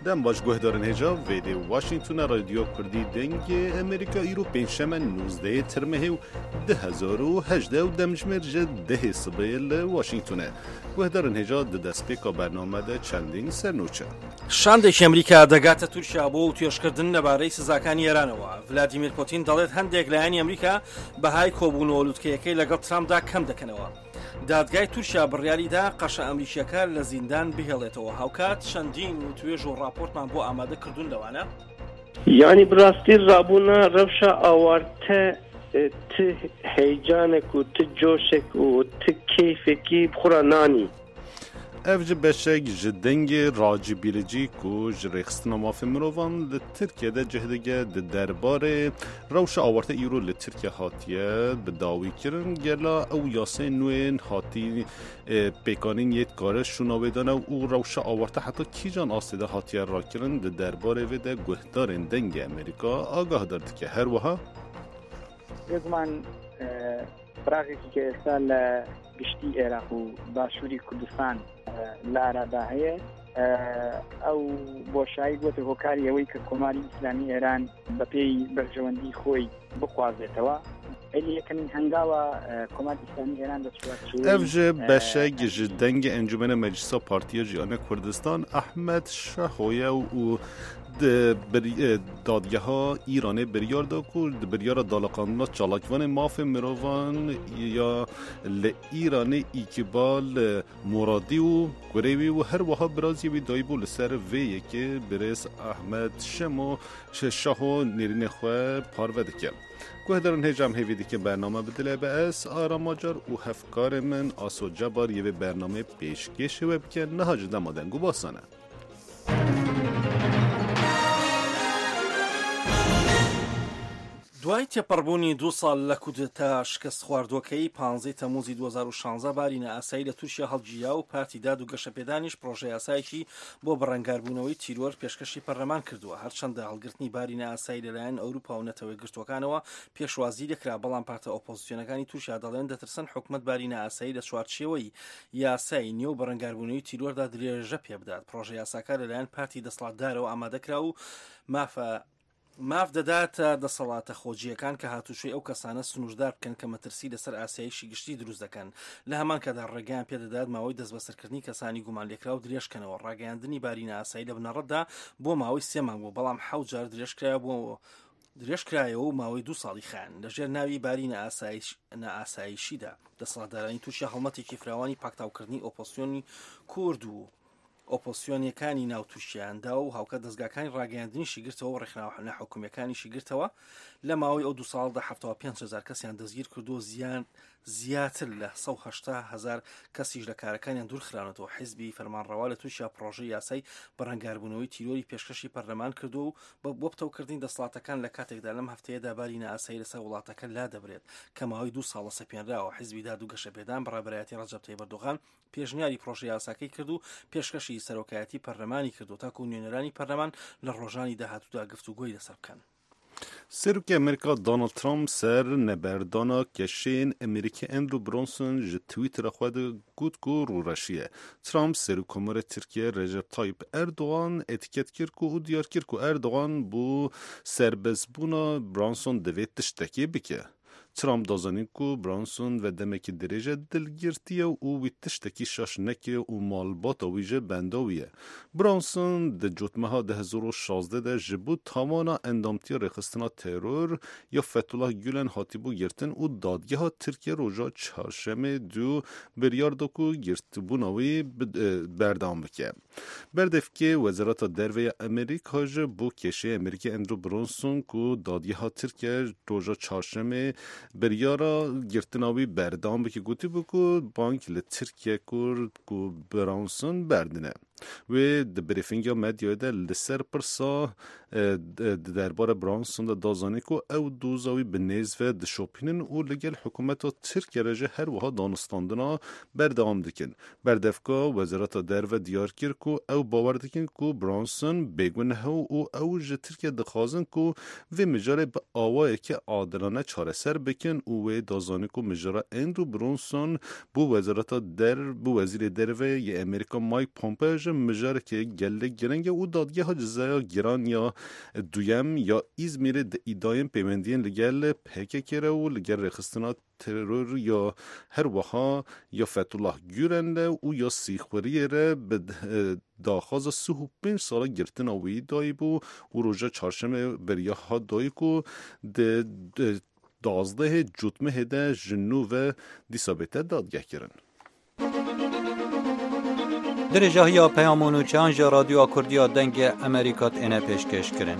دم باش گهدارن هجا ویدی واشنگتون رادیو کردی دنگ امریکا ایرو پنجشنبه 19 ترمه و 2018 و دمجمر جد ده صبیل واشنگتونه گهدارن هجا دست پیکا برنامه ده چندین سرنوچه شاندێک ئەمریکا دەگاتە تورکیا بۆ و توێژکردن لەبارەی سزاکانی ئێرانەوە. ڤلادیمیر پوتین دەڵێت هەندێک لایەنی ئەمریکا بەهای کۆبوونەوە لووتکەیەکەی لەگەڵ ترامپدا کەم دەکەنەوە. دادگای تورکیا بڕیاریدا قەشە ئەمریکیەکە لە زیندان بهێڵێتەوە. هاوکات چەندین و توێژ و راپۆرتمان بۆ ئامادە کردوون لەوانە. یعنی بڕاستی ڕابوونە ڕەوشە ئاوارتە ت هەیجانێک و ت جۆشێک و ت کەیفێکی بخورانانی. افج بشک جدنگ راجی بیلجی کو جرخستنا مافی مروان لترکیه ده جهدگه ده درباره روش آورت ایرو لترکیه هاتیه به داوی کرن گلا او یاسه نوین هاتی پیکانین یه کاره شناوه دانه او روش آورت حتی کی جان آسیده هاتیه را کرن ده درباره و ده گهدارن دنگ امریکا آگاه دارد که هر وها یکمان براغی که سال گشتی عراق و باشوری کردستان لارەدا هەیە ئەو بۆشایی بۆتە هۆکاری ئەوەی کە کۆماری ئیسلامی ئێران بە پێی بەرژەوەندی خۆی بخوازێتەوە. ئەلی یەکەمین هەنگاوە کۆماری ئیسلامی ئێران دەچوە افج بشک جدنگ انجمن مجلس پارتی جیان کردستان احمد شاهویه و دادگه ها ایرانه بریار دا کرد بریار دالقانونا چالاکوان ماف مروان یا ایرانه ایکبال مرادی و گریوی و هر وها برازی بی دایبو لسر ویه که برس احمد شمو شاهو نیرین خواه پارو دکه که دارن هجام هیویدی که برنامه بدله به اس آراماجار و هفکار من آسو جبار یه برنامه پیشکش و بکن نهاج دمادنگو باسانه دوای تێپەڕبوونی 2 ساڵ لە کودتا شکست خواردووەکەی 15 تەموزی 2016 بارینە ئاسایی لە تورکیا هەڵگیرا و پارتی داد و گەشەپێدانیش پرۆژەی ئاسایشی بۆ بەڕەنگاربوونەوەی تیرۆر پێشکەشی پەرلەمان کردووە. هەرچەندە هەڵگرتنی بارینە ئاسایی لەلایەن ئەوروپا و نەتەوەی گرتوەکانەوە پێشوازی دەکرا، بەڵام پارتە ئۆپۆزیسیۆنەکانی تورکیا دەڵێن دەترسن حکومەت بارینە ئاسایی لە چوارچێوەی یاسای نێو بەڕەنگاربوونەوەی تیرۆردا درێژە پێ بدات. پرۆژەی یاساکە لەلایەن پارتی دەسەڵاتدارەوە ئامادەکرا و ماف دەداتە دەسەڵاتە خۆجیەکان کە هاتوچۆی ئەو کەسانە سنووردار بکەن کە مەترسی لەسەر ئاسایشی گشتی دروست دەکەن. لە هەمان کەدا ڕێگەیان پێدەدات ماوەی دەست بەسەرکردنی کەسانی گومان لێکرا و درێژکەنەوە. ڕاگەیاندنی بارینە ئاسایی لە بنەڕەتدا بۆ ماوەی 3 مانگ بوو، بەڵام 7 جار درێژکرایەوە و ماوەی 2 ساڵی خان لەژێر ناوی بارینە ئاسایشیدا. دەسەڵاتدارانی تووشیا هەڵمەتێکی فراوانی پاکتاوکردنی ئۆپۆزیسیۆنی کورد و ئۆپۆزیسیۆنیەکانی ناوتووشیاندا و هاوکە دەستگاکانی ڕاگەیاندنیشی گرتەوە و ڕێکخراوە نەحکومیەکانیشی گرتەوە. لە ماوەی ئەو 2 ساڵدا 75,000 کەسیان دەستگیر کردو، زیاتر لە 180,000 کەسیش لە کارەکانیان دوورخراونەتەوە. حیزبی فەرمانڕەوا لە تووشیا پرۆژەی یاسای بەڕەنگاربوونەوەی تیرۆری پێشکەشی پەرلەمان کردو و بۆ بتەوکردنی دەسەڵاتەکان لە کاتێکدا لەم هەفتەیەدا بارینە ئاسایی لەسەر وڵاتەکە لا دەبرێت کە ماوەی 2 ساڵە سەپێنراوە. حیزبی داد و گەشەپێدان بەڕێبەرایەتی ڕەجەب تەیب ئەردۆغان پێشنیاری پرۆژەی یاساکەی کرد و پێشکەشی سەرۆکایەتی پەرلەمانی کردو تاکو و نوێنەرانی پەرلەمان لە ڕۆژانی داهاتوودا گفتوگۆی لەسەر بکەن. سروک امریکا دونالد ترامپ سر نبردانا کشین امریکا اندرو برونسون ج تویتر خود گوت کو رو رشیه. ترامپ سروک کمر ترکیه رجب طایب اردوغان اتکت کرد و دیار کرد که اردوغان بو سربزبونا برونسون دوید تشتکی بکه. ترامپ دازانی کو برانسون و دمکی درجه دلگیرتیه و وی تشتکی شاشنکی و مالبات ویجه بنداویه. برانسون ده جوتمه ها 2016 ده جبو تامانا اندامتی رخستنا ترور یا فتوله گولن هاتیبو گرتن و دادگه ها ترکیه روژا چهارشنبه دو بریاردو کو گرتبوناوی بردام بکه. بردف که وزارت دروی امریکا بو کشه امریکا اندرو برانسون کو دادگه ها ترکیه روژا چهارشنبه بریارا گرتناوی بردام بکی گوتی بکو بانک لترکیه کرد کو برانسون بردنه و د بریفینگ مدیا ده لسر پرسا درباره برانسون ده دازانی کو او دوزاوی بنیز و د شوپینن او لگل حکومت ترکیه رجه هر وها دانستاندنا بردام دکن. بردفکا وزارت در و دیار کر کو او باور دکن کو برانسون بگون هاو او جه ترکیه دخوازن کو و مجاره با آوائه که عادلانه چاره سر بکن او دازانی کو مجاره اندرو برانسون بو وزارت در بو وزیر در و ی امریکا مایک پومپیو مجار که گله گرنگ او دادگه ها جزایا گران یا دویم یا ایزمیر ایدایم پیوندین لگل پکه کره و لگل رخستنات ترور یا هر وها یا فتولاه گورنده او یا سیخوری ره به داخواز 35 ساله گرتن آوی دایی بو و روژه چارشم بریا ها دایی کو ده 12 جوتمه هده جنو و دیسابته دادگه کرن. درجه یا پیامونو چند جا رادیو کردیا دنگ امریکات اینه پیشکش کرن.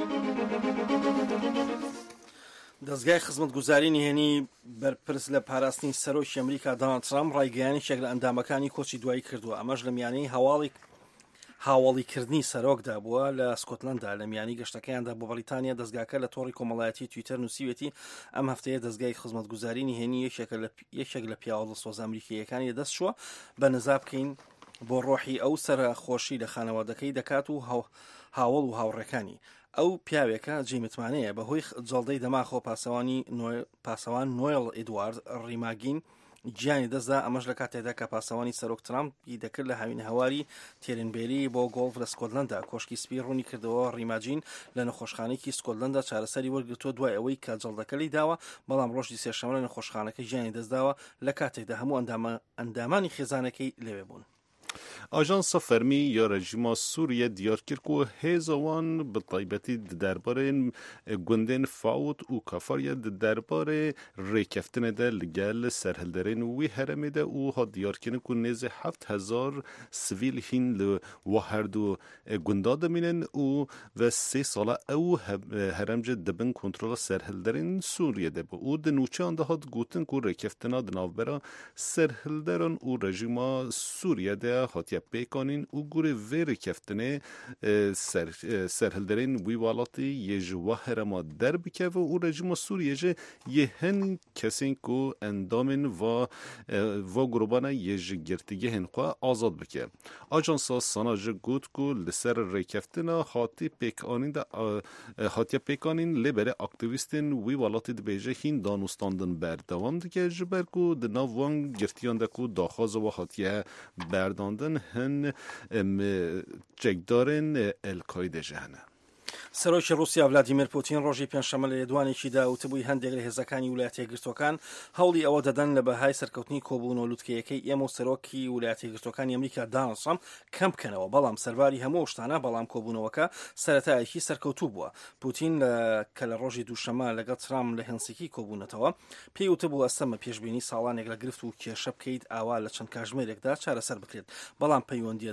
دەستگای خزمەتگوزاری نهێنی بەرپرس لە پاراستنی سەرۆکی ئەمریکا دۆناڵد ترامپ ڕایگەیانی شێک لە ئەندامەکانی کۆچی دوایی کردووە. ئەمەش لە میانەی هاوڵیکردنی سەرۆکدا بووە لە سکۆتلەندا. لە میانی گەشتەکەیاندا بۆ بەریتانیا دەستگاکە لە تۆڕی کۆمەڵایەتی تویتەر نووسیوێتی ئەم هەفتەیە دەستگای خزمەتگوزاری نهێنی یەکێک لە پیاوەڵە سۆز ئەمریکیەکانی دەست چووە بە نزا بکەین بۆ ڕۆحی ئەو سەرخۆشی لە خانەوادەکەی دەکات و هاوڵ و هاوڕێکانی. ئەو پیاوێکە جێمتمانەیە بەهۆی جەڵدەی دەماخۆ پاسەوان نۆیل ئیدوارد ڕیماگین گیانی دەستدا. ئەمەش لە کاتێکدا کە پاسەوانی سەرۆک ترامپی دەکرد لە هاوین هەواری تێرنبێری بۆ گۆڵف لە سکۆتلەندا. کۆشکی سپی ڕوونی کردەوە ڕیماجین لە نەخۆشخانەیەکی سکۆتلەندا چارەسەری وەرگرتووە دوای ئەوەی کە جەڵدەکە لی داوە، بەڵام ڕۆژی سێشەممە لە نەخۆشخانەکە گیانی دەستداوە لە کاتێکدا هەموو ئەندامانی خێزانەکەی لەوێ بوون. آژانس فرمی یا رژیم سوریه دیار کرد که هزوان به طیبتی درباره گندن فاوت و کافاریه درباره ریکفتن ده لگل سرهلدرین وی هرمه ده او ها دیار کرد که نیز 7000 سویل هین و هر دو گنداد مینن و 3 ساله او هرمج دبن کنترل سرهلدرین سوریه ده با او دنوچه آنده ها گوتن که ریکفتنا دناوبرا سرهلدران و رژیم سوریه ده هاتیه پیکانین او گوره ویر کفتنه سرهلدرین وی والاتی یه جوه هرما در بکه و او رژیم سوریه جه یه هن کسین که اندامین و گروبانه یه جه گرتگه هنخواه آزاد بکه. آجانسا سانا جه گود که لسر ری کفتنه هاتیه پیکانین لبره اکتیویستین وی والاتی دبیجه هین دانستاندن بردوام دکه جبر که دناو وان گرتیان دکو داخواز و هاتیه برداندن هن جگدارن القاعده جهنه. سەرۆکی رووسیا ڤلادیمیر پوتین ڕۆژی پێنجشەمە لە لێدوانێکیدا وتبووی هەندێک لە هێزەکانی ویلایەتە یەکگرتووەکان هەوڵی ئەوە دەدەن لە بەهای سەرکەوتنی کۆبوونەوە لووتکەیەکەی ئێمە و سەرۆکی ویلایەتە یەکگرتووەکانی ئەمریکا دۆناڵد ترامپ کەم بکەنەوە، بەڵام سەرباری هەموو شتانە بەڵام کۆبوونەوەکە سەرەتایەکی سەرکەوتوو بووە. پوتین کە لە ڕۆژی دووشەمە لەگەڵ ترامپ لە هێلسینکی کۆبوونەتەوە پێی وتبوو ئەستەمە پێشبینی ساڵانێک لە گرفت و کێشە بکەیت ئاوا لە چەند کاتژمێرێکدا چارەسەر بکرێت، بەڵام پەیوەندیە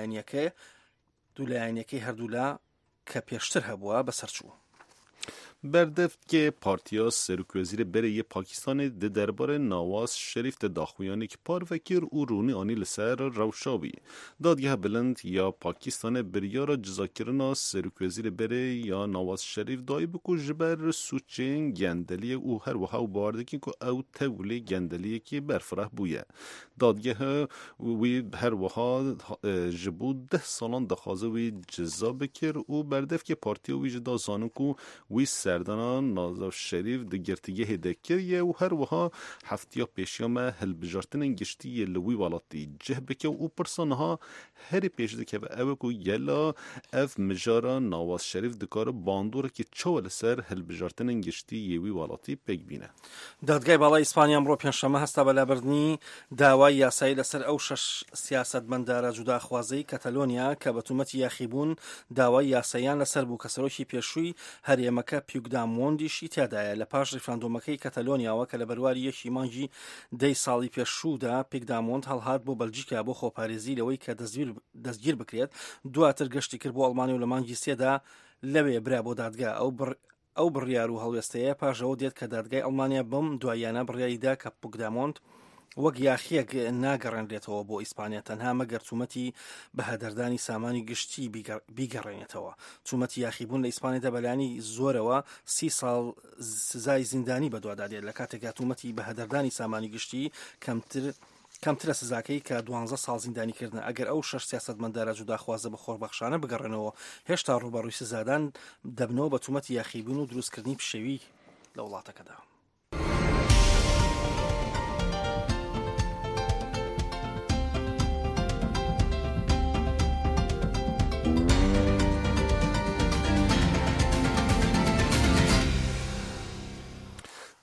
دوولایەنیەکەی هەردوولا که پیشتر هبووە بەسەرچوو. بردفت که پارتیا سرکوزیر بره پاکستان ده درباره نواز شریف ده داخویانی که پاروکیر او رونی آنی لسر روشاوی دادگاه بلند یا پاکستان بریارا جزاکرنا سرکوزیر بره یا نواز شریف دای بکو جبر سوچین گندلی او هر وحاو باردکی که او تولی گندلی که برفره بویه. دادگاه وی هر وحا جبود 10 سالان دخوازه وی جزا بکر او بردفت که پارتیا وی جدا زانو که وی سردانان نازاف شریف ده گرتگه هدکریه و هر وها هفتیا پیشیام هلبجارتن گشتی لوی والاتی جه بکه و پرسانها هر پیش دکه و او کو یلا اف مجارا نواز شریف دکار باندوره که چول سر هلبجارتن گشتی یوی والاتی پک بینه. دادگای بالای اسپانیا امڕۆ پێنجشەمە هەستا بەلابردنی داوای یاسایی لەسەر ئەو 6 سیاسەتمەندارە جوداخوازەی کەتەلۆنیا کە بە تومەتی یاخیبوون داوای یاساییان لەسەر بوو کە سەرۆکی پێشووی هەرێمەکە پیوگدامۆندیشی تیادایە لە پاش ڕیفراندۆمەکەی کەتەلۆنیاوە کە لە بەرواری 1 مانگی 10 ساڵی پێشوودا پیوگدامۆند هەڵهات بۆ بەلجیکا بۆ خۆپارێزی لەوەی کە دەستگیر بکرێت. دواتر گەشتی کرد بۆ ئەڵمانیا و لە مانگی 3دا لەوێ برا بۆ دادگا. ئەو بڕیار و هەڵوێستەیە پاشەوە دێت کە دادگای ئەڵمانیا بەم دواییانە بڕیاریدا کە پیوگدامۆند وەک یاخیەک ناگەڕێنرێتەوە بۆ ئیسپانیا تەنها مەگەر تومەتی بەهەدەردانی سامانی گشتی بیگەڕێنێتەوە. تومەتی یاخیبوون لە ئیسپانیادا بەلایانی زۆرەوە 30 ساڵ سزای زیندانی بەدوادادێت لە کاتێکدا تومەتی بەهەدەردانی سامانی گشتی کەمترە سزاکەی کە 12 ساڵ زیندانیکردن. ئەگەر ئەو 6 سیاسەتمەندارە جوداخوازە بە خۆربەخشانە بگەڕێنەوە هێشتا ڕوبەڕووی سزادان دەبنەوە بە تومەتی یاخیبوون و دروستکردنی پشەوی لە وڵاتەکەدا.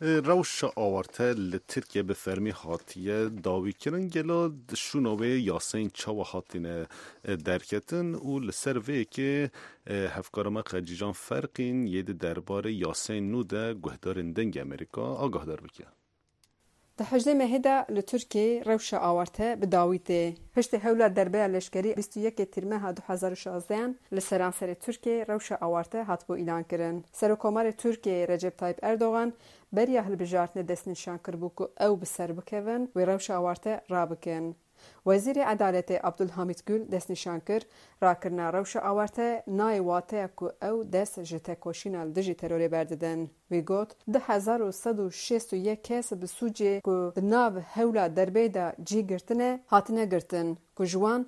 روش آورته لترکیه به فرمی هاتیه داوی کرن گلا شونوه یاسین چاو هاتین درکتن و لسر وی که هفکارما خجیجان فرقین ید دربار یاسین نوده گهدارن دنگ امریکا آگاه دار بکن. ده حجده مهدا لترکیه روش آورته بداویته. هشته هولا دربه لشکری 21 تیرمه 2016 لسرانسر ترکیه روش آورته هاتبو اعلان کرن. سرکومار ترکیه رجب طایب اردوغان بریا هلبجارتن دست نشان کربو که او بسر بکون و روش آورته را بکن. وزیر عدالت عبدالحمید گل دست نشان کرد راکرنا روش آورته نای واته که او دست جته کوشینال دجی تروری برددن. وی گوت 1161 کس بسوجه که ناو هولا دربه دا جی گرتنه هاتنه گرتن که جوان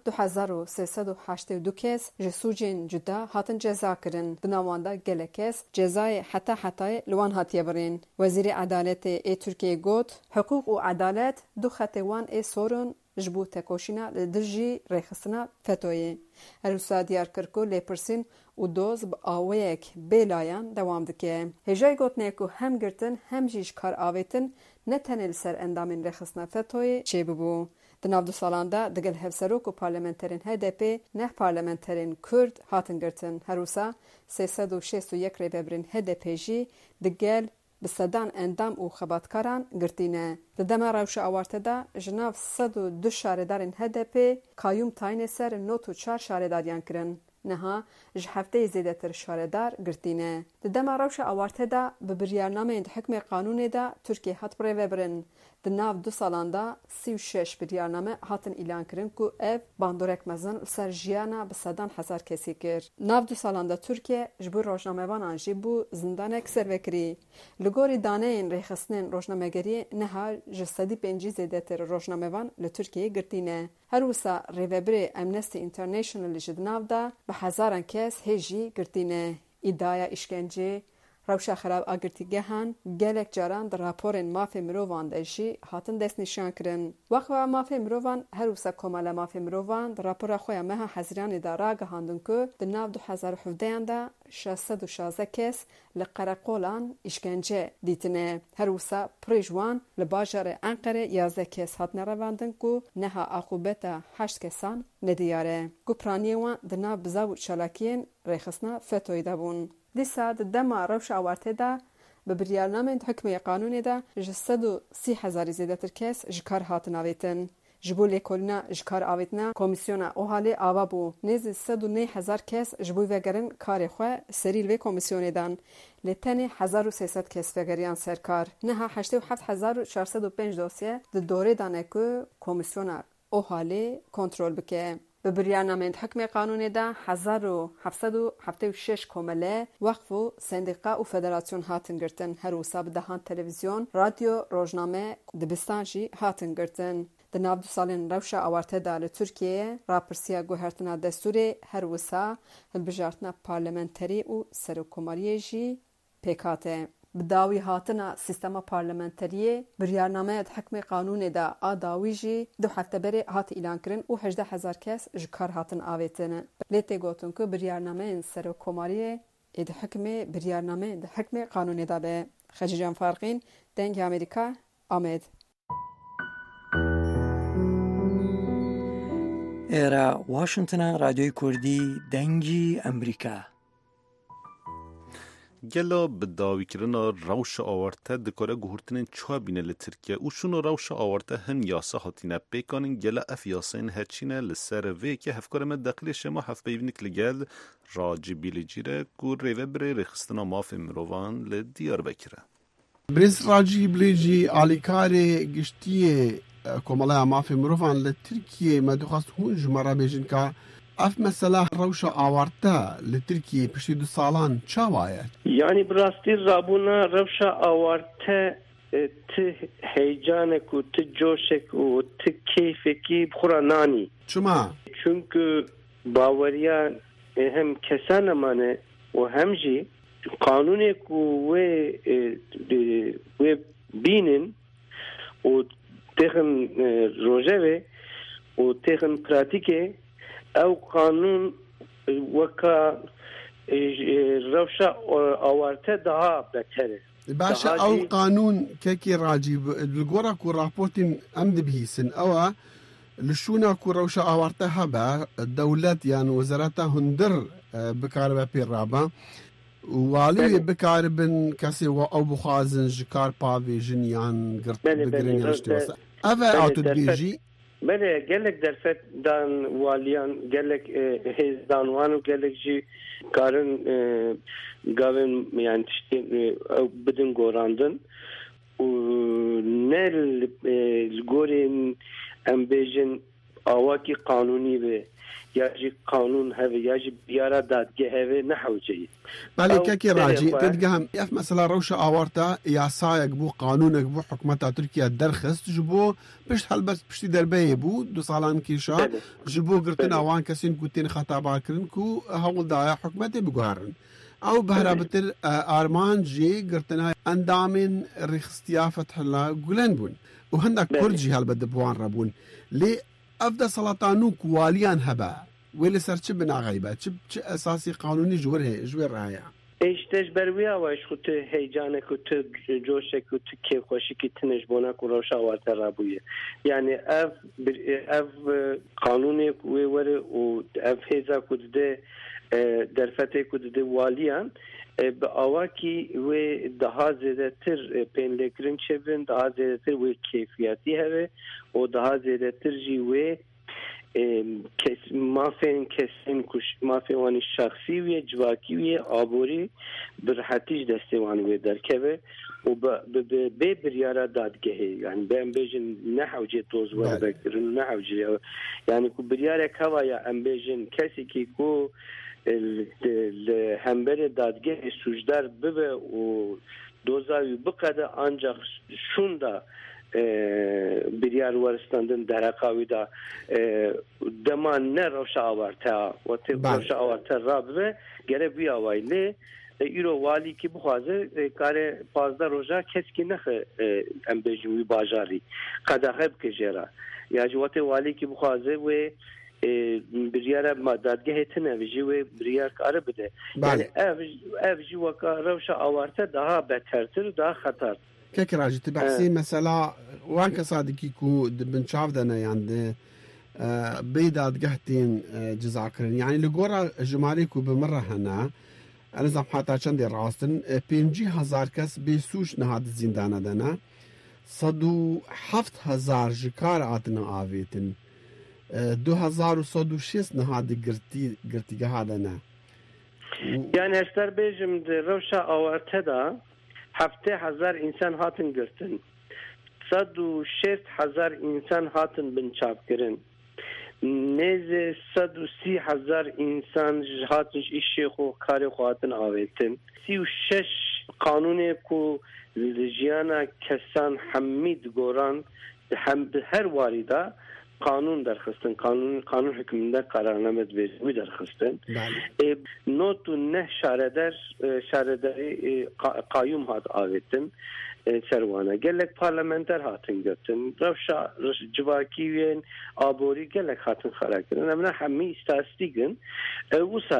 2382 کس جسوجین جدا هاتن جزا کرن. دناوانده گله کس جزای حتی لوان هاتیه برین. وزیر عدالت ترکیه گوت حقوق و عدالت دو خطوان سورون جبو تکوشینا لدرجی ریخستنا فتویه. هروسا دیار کرکو لیپرسین و دوز با آویک بیلایان دوام دکه. هجای گوت نیکو هم گرتن هم جیش کار آویتن نتنه لسر اندامین ریخستنا فتویه چه ببو. دناو دو سالانده دگل هفسروک و پارلمنترین HDP نه پارلمنترین کرد هاتن گرتن. هروسا 361 ریببرین HDP جی دگل بسدان اندام و خباتکاران گرتینه. دما روش آورته دا جناف 102 شاردارین HDP کایوم تاین سر 94 شارداریان کرن. نها جهفته زیده تر شاردار گرتینه. دما روش آورته دا ببریارنامه اند حکم قانون دا ترکیه هات بره وبرن. دناف 2 سالانده 36 بریارنامه هاتن اعلان کرن که اف باندورک مزن سر جیانا بسدان هزار کسی کرد. ناف 2 سالانده ترکیه جبو روشنامه وان آنجی بو زندان اکسر وکری. لگوری دانه این ریخستن روشنامه گری نها جسدی پنجی زیده تر روشنامه وان لترکیه گرتینه. هر وسا ریوبری امنستی اینترنشنال جدناف دا به هزاران کس هجی گرتینه. ایدایا اشکنجه روشا خراب آگرتیگه هن گلک جاران در راپورن مافی مرووان داشی هاتن دست نشان کرن. وقتا مافی مرووان هر وسا کمال مافی مرووان در راپور خوی مها حزیران دارا گهاندن که در ناو 2017 دا 616 کس لقرقولان اشکنجه دیتنه. هر وسا پریجوان لباجار انقره 11 کس هاتن رواندن که نها عقوبت 8 کسان ندیاره. که پرانیوان در ناو بزاو چالاکین ریخسنا فتوی دابون. دیسا دما روش آورته دا به بریارنامه حکم قانونی دا 130,000 زیده تر کس جکار هاتن آویتن. جبو لیکولنا جکار آویتنا کمیسیونا اوحالی آوا بو. نیز 109,000 کس جبو وگرن کار خواه سریل و کمیسیونی دان. لیتنی 1300 کس وگریان سرکار. نها 87,405 دوسیه ده دوره دانه که کمیسیونا اوحالی کنترول بکه. به بریارنامه حکم قانونی دا 1776 کمله وقف و سندقه و فدراسیون هاتن گرتن. هر وسا بدهان تلویزیون رادیو روزنامه دبستانجی هاتن گرتن. در ناو 2 سالین روش آورته دا لترکیه راپرسیا گوهرتنا دستور هر وسا هلبجارتنا پارلمنتری و سرکوماری جی پیکاته. بداوی هاتنا سیستما پارلمنتریه بریارنامه حکم قانون دا آداوی جی 2 هفته بری هات اعلان کرن و 18,000 کس جکار هاتن آویتن. لیتی گوتن که بریارنامه سرکوماری اد حکم بریارنامه دا حکم قانون دا به خجیجان فرقین دنگ امریکا آمد. ایرا واشنطن رادیوی کردی دنگی امریکا گلا به داوی کردن روش آورته دکاره گهورتنین چه بینه لترکیه و شونو روش آورته هن یاسه هاتینه پیکانین گلا اف یاسین هرچینه لسر وی که هفکارم دقلی شما هف بیونیک لگل راجی بیلی جیره گور ریوه بری رخستنا ماف مروان لدیار بکره. برز راجی بیلی جی آلیکار گشتیه کمالا ماف مروان لترکیه مدخواست هونج مرا بیجن که اف مثلا روش آورته لترکیه پشتی 2 سالان چه باید؟ یعنی براستی رابونا روش آورته ت هیجانک و ت جوشک و ت کیفکی بخورانانی چما؟ چونکه باوریان هم کسان منه و همجی قانونی که و بینن و تخن روژه و تخن پراتیکه او قانون وکا روشا آورته daha بهتره. باشا او قانون كيكي راجي الجورا كو رابورتين امد به سن او لشونا كو روشا اوارتها با الدولات يعني وزارتها هندر بكاربا بيرابا والي بكاربن كاسي او بخازن جكار بافي جنيان قرط بقرين يشتوس افا اوتو بيجي بله قالك درفت دان واليان قالك هيز دانوانو قالك جي كارن قابن يعني تشتين او بدن قوراندن ونال القورين ام بيجن اواكي قانوني به يجي قانون هذا يجي بيارة دادگه هذا نحوجي بله كاكي راجي تدقهم يف مثلا روشة آورتا يا سايق بو قانونك بو حكمتا تركيا درخص جبو بشت هلبس بشتي دربيه بو 2 سالان كيشا جبو قرتنا وان كسين كوتين خطابا كرنكو هول دايا حكمتي بقهرن او بهرابتر آرمان جي قرتنا اندامن رخصتيا فتح الله قولن بون وهندك كرجي هلبد بوان ربون لي افضل سلطانوك واليان هبا ويلي سرچ بنا غيبه چ اساسي قانوني جوور رايا ايش تجبرويا واش خت هيجانك وت جوشك وت كيف خوشك تنجبونك وروشا وترابويه يعني اف قانوني وور و اف هيزا كد درفته كد واليان باواكي و daha زیاتر پنلکرین چبن daha زیاتر و کیفیتی هه و daha زیاتر جی و مافین کسین کش مافیوانی شخصی و جواکی و آبوری برحتیج دستوانی و درکه و به بریارا دادگهی یعنی به امبیجن نحوجی توز و بکرن نحوجی یعنی کو بریارا کوایا امبیجن کسی کی کو الهمبر دادگه سوجدار ببه و دوزاوی بقده ancak şunda biryar waristandın derakavi da deman ne roşa avarta ve te roşa avarta rabbe gere bir avaylı euro vali ki bu xaze kare pazda roja keski ne embejimi bajari kada hep kejera ya jwate vali ki bu xaze ve بريارة ما دادگه تنویجی و بريار کار بده یعنی اف جی وکا روشا آورته daha بهترتر daha خطر كيك راجي تبحثي مثلا وان كصادقي كو بنشاف دنا يعني بيداد قهتين جزاكرن يعني لقورا جماليكو بمرة هنا انا زعم حتى چندي راستن 5000 کس بيسوش نهاد زندانه دنا 107000 جكار عتنا آويتن 2106 نهادي قرتي هذا يعني استر بيجم روشا آورته 7000 انسان هاتن قرتن 106000 انسان هاتن بنچاپ کرن نزه 103000 انسان هاتن اشی خو کار خو هاتن آویتن 36 قانون کو لجیانا کسان حمید گوران هر واریدا قانون درخستن قانون حکمنده قرارنامه وی درخستن نوتو نه شارداری قایم هات آویتن سروانه گلک پارلمانتر هاتن گرتن روشا جواکی وین آبوری گلک هاتن خراب کردن امنا همه استاتستیکن وسا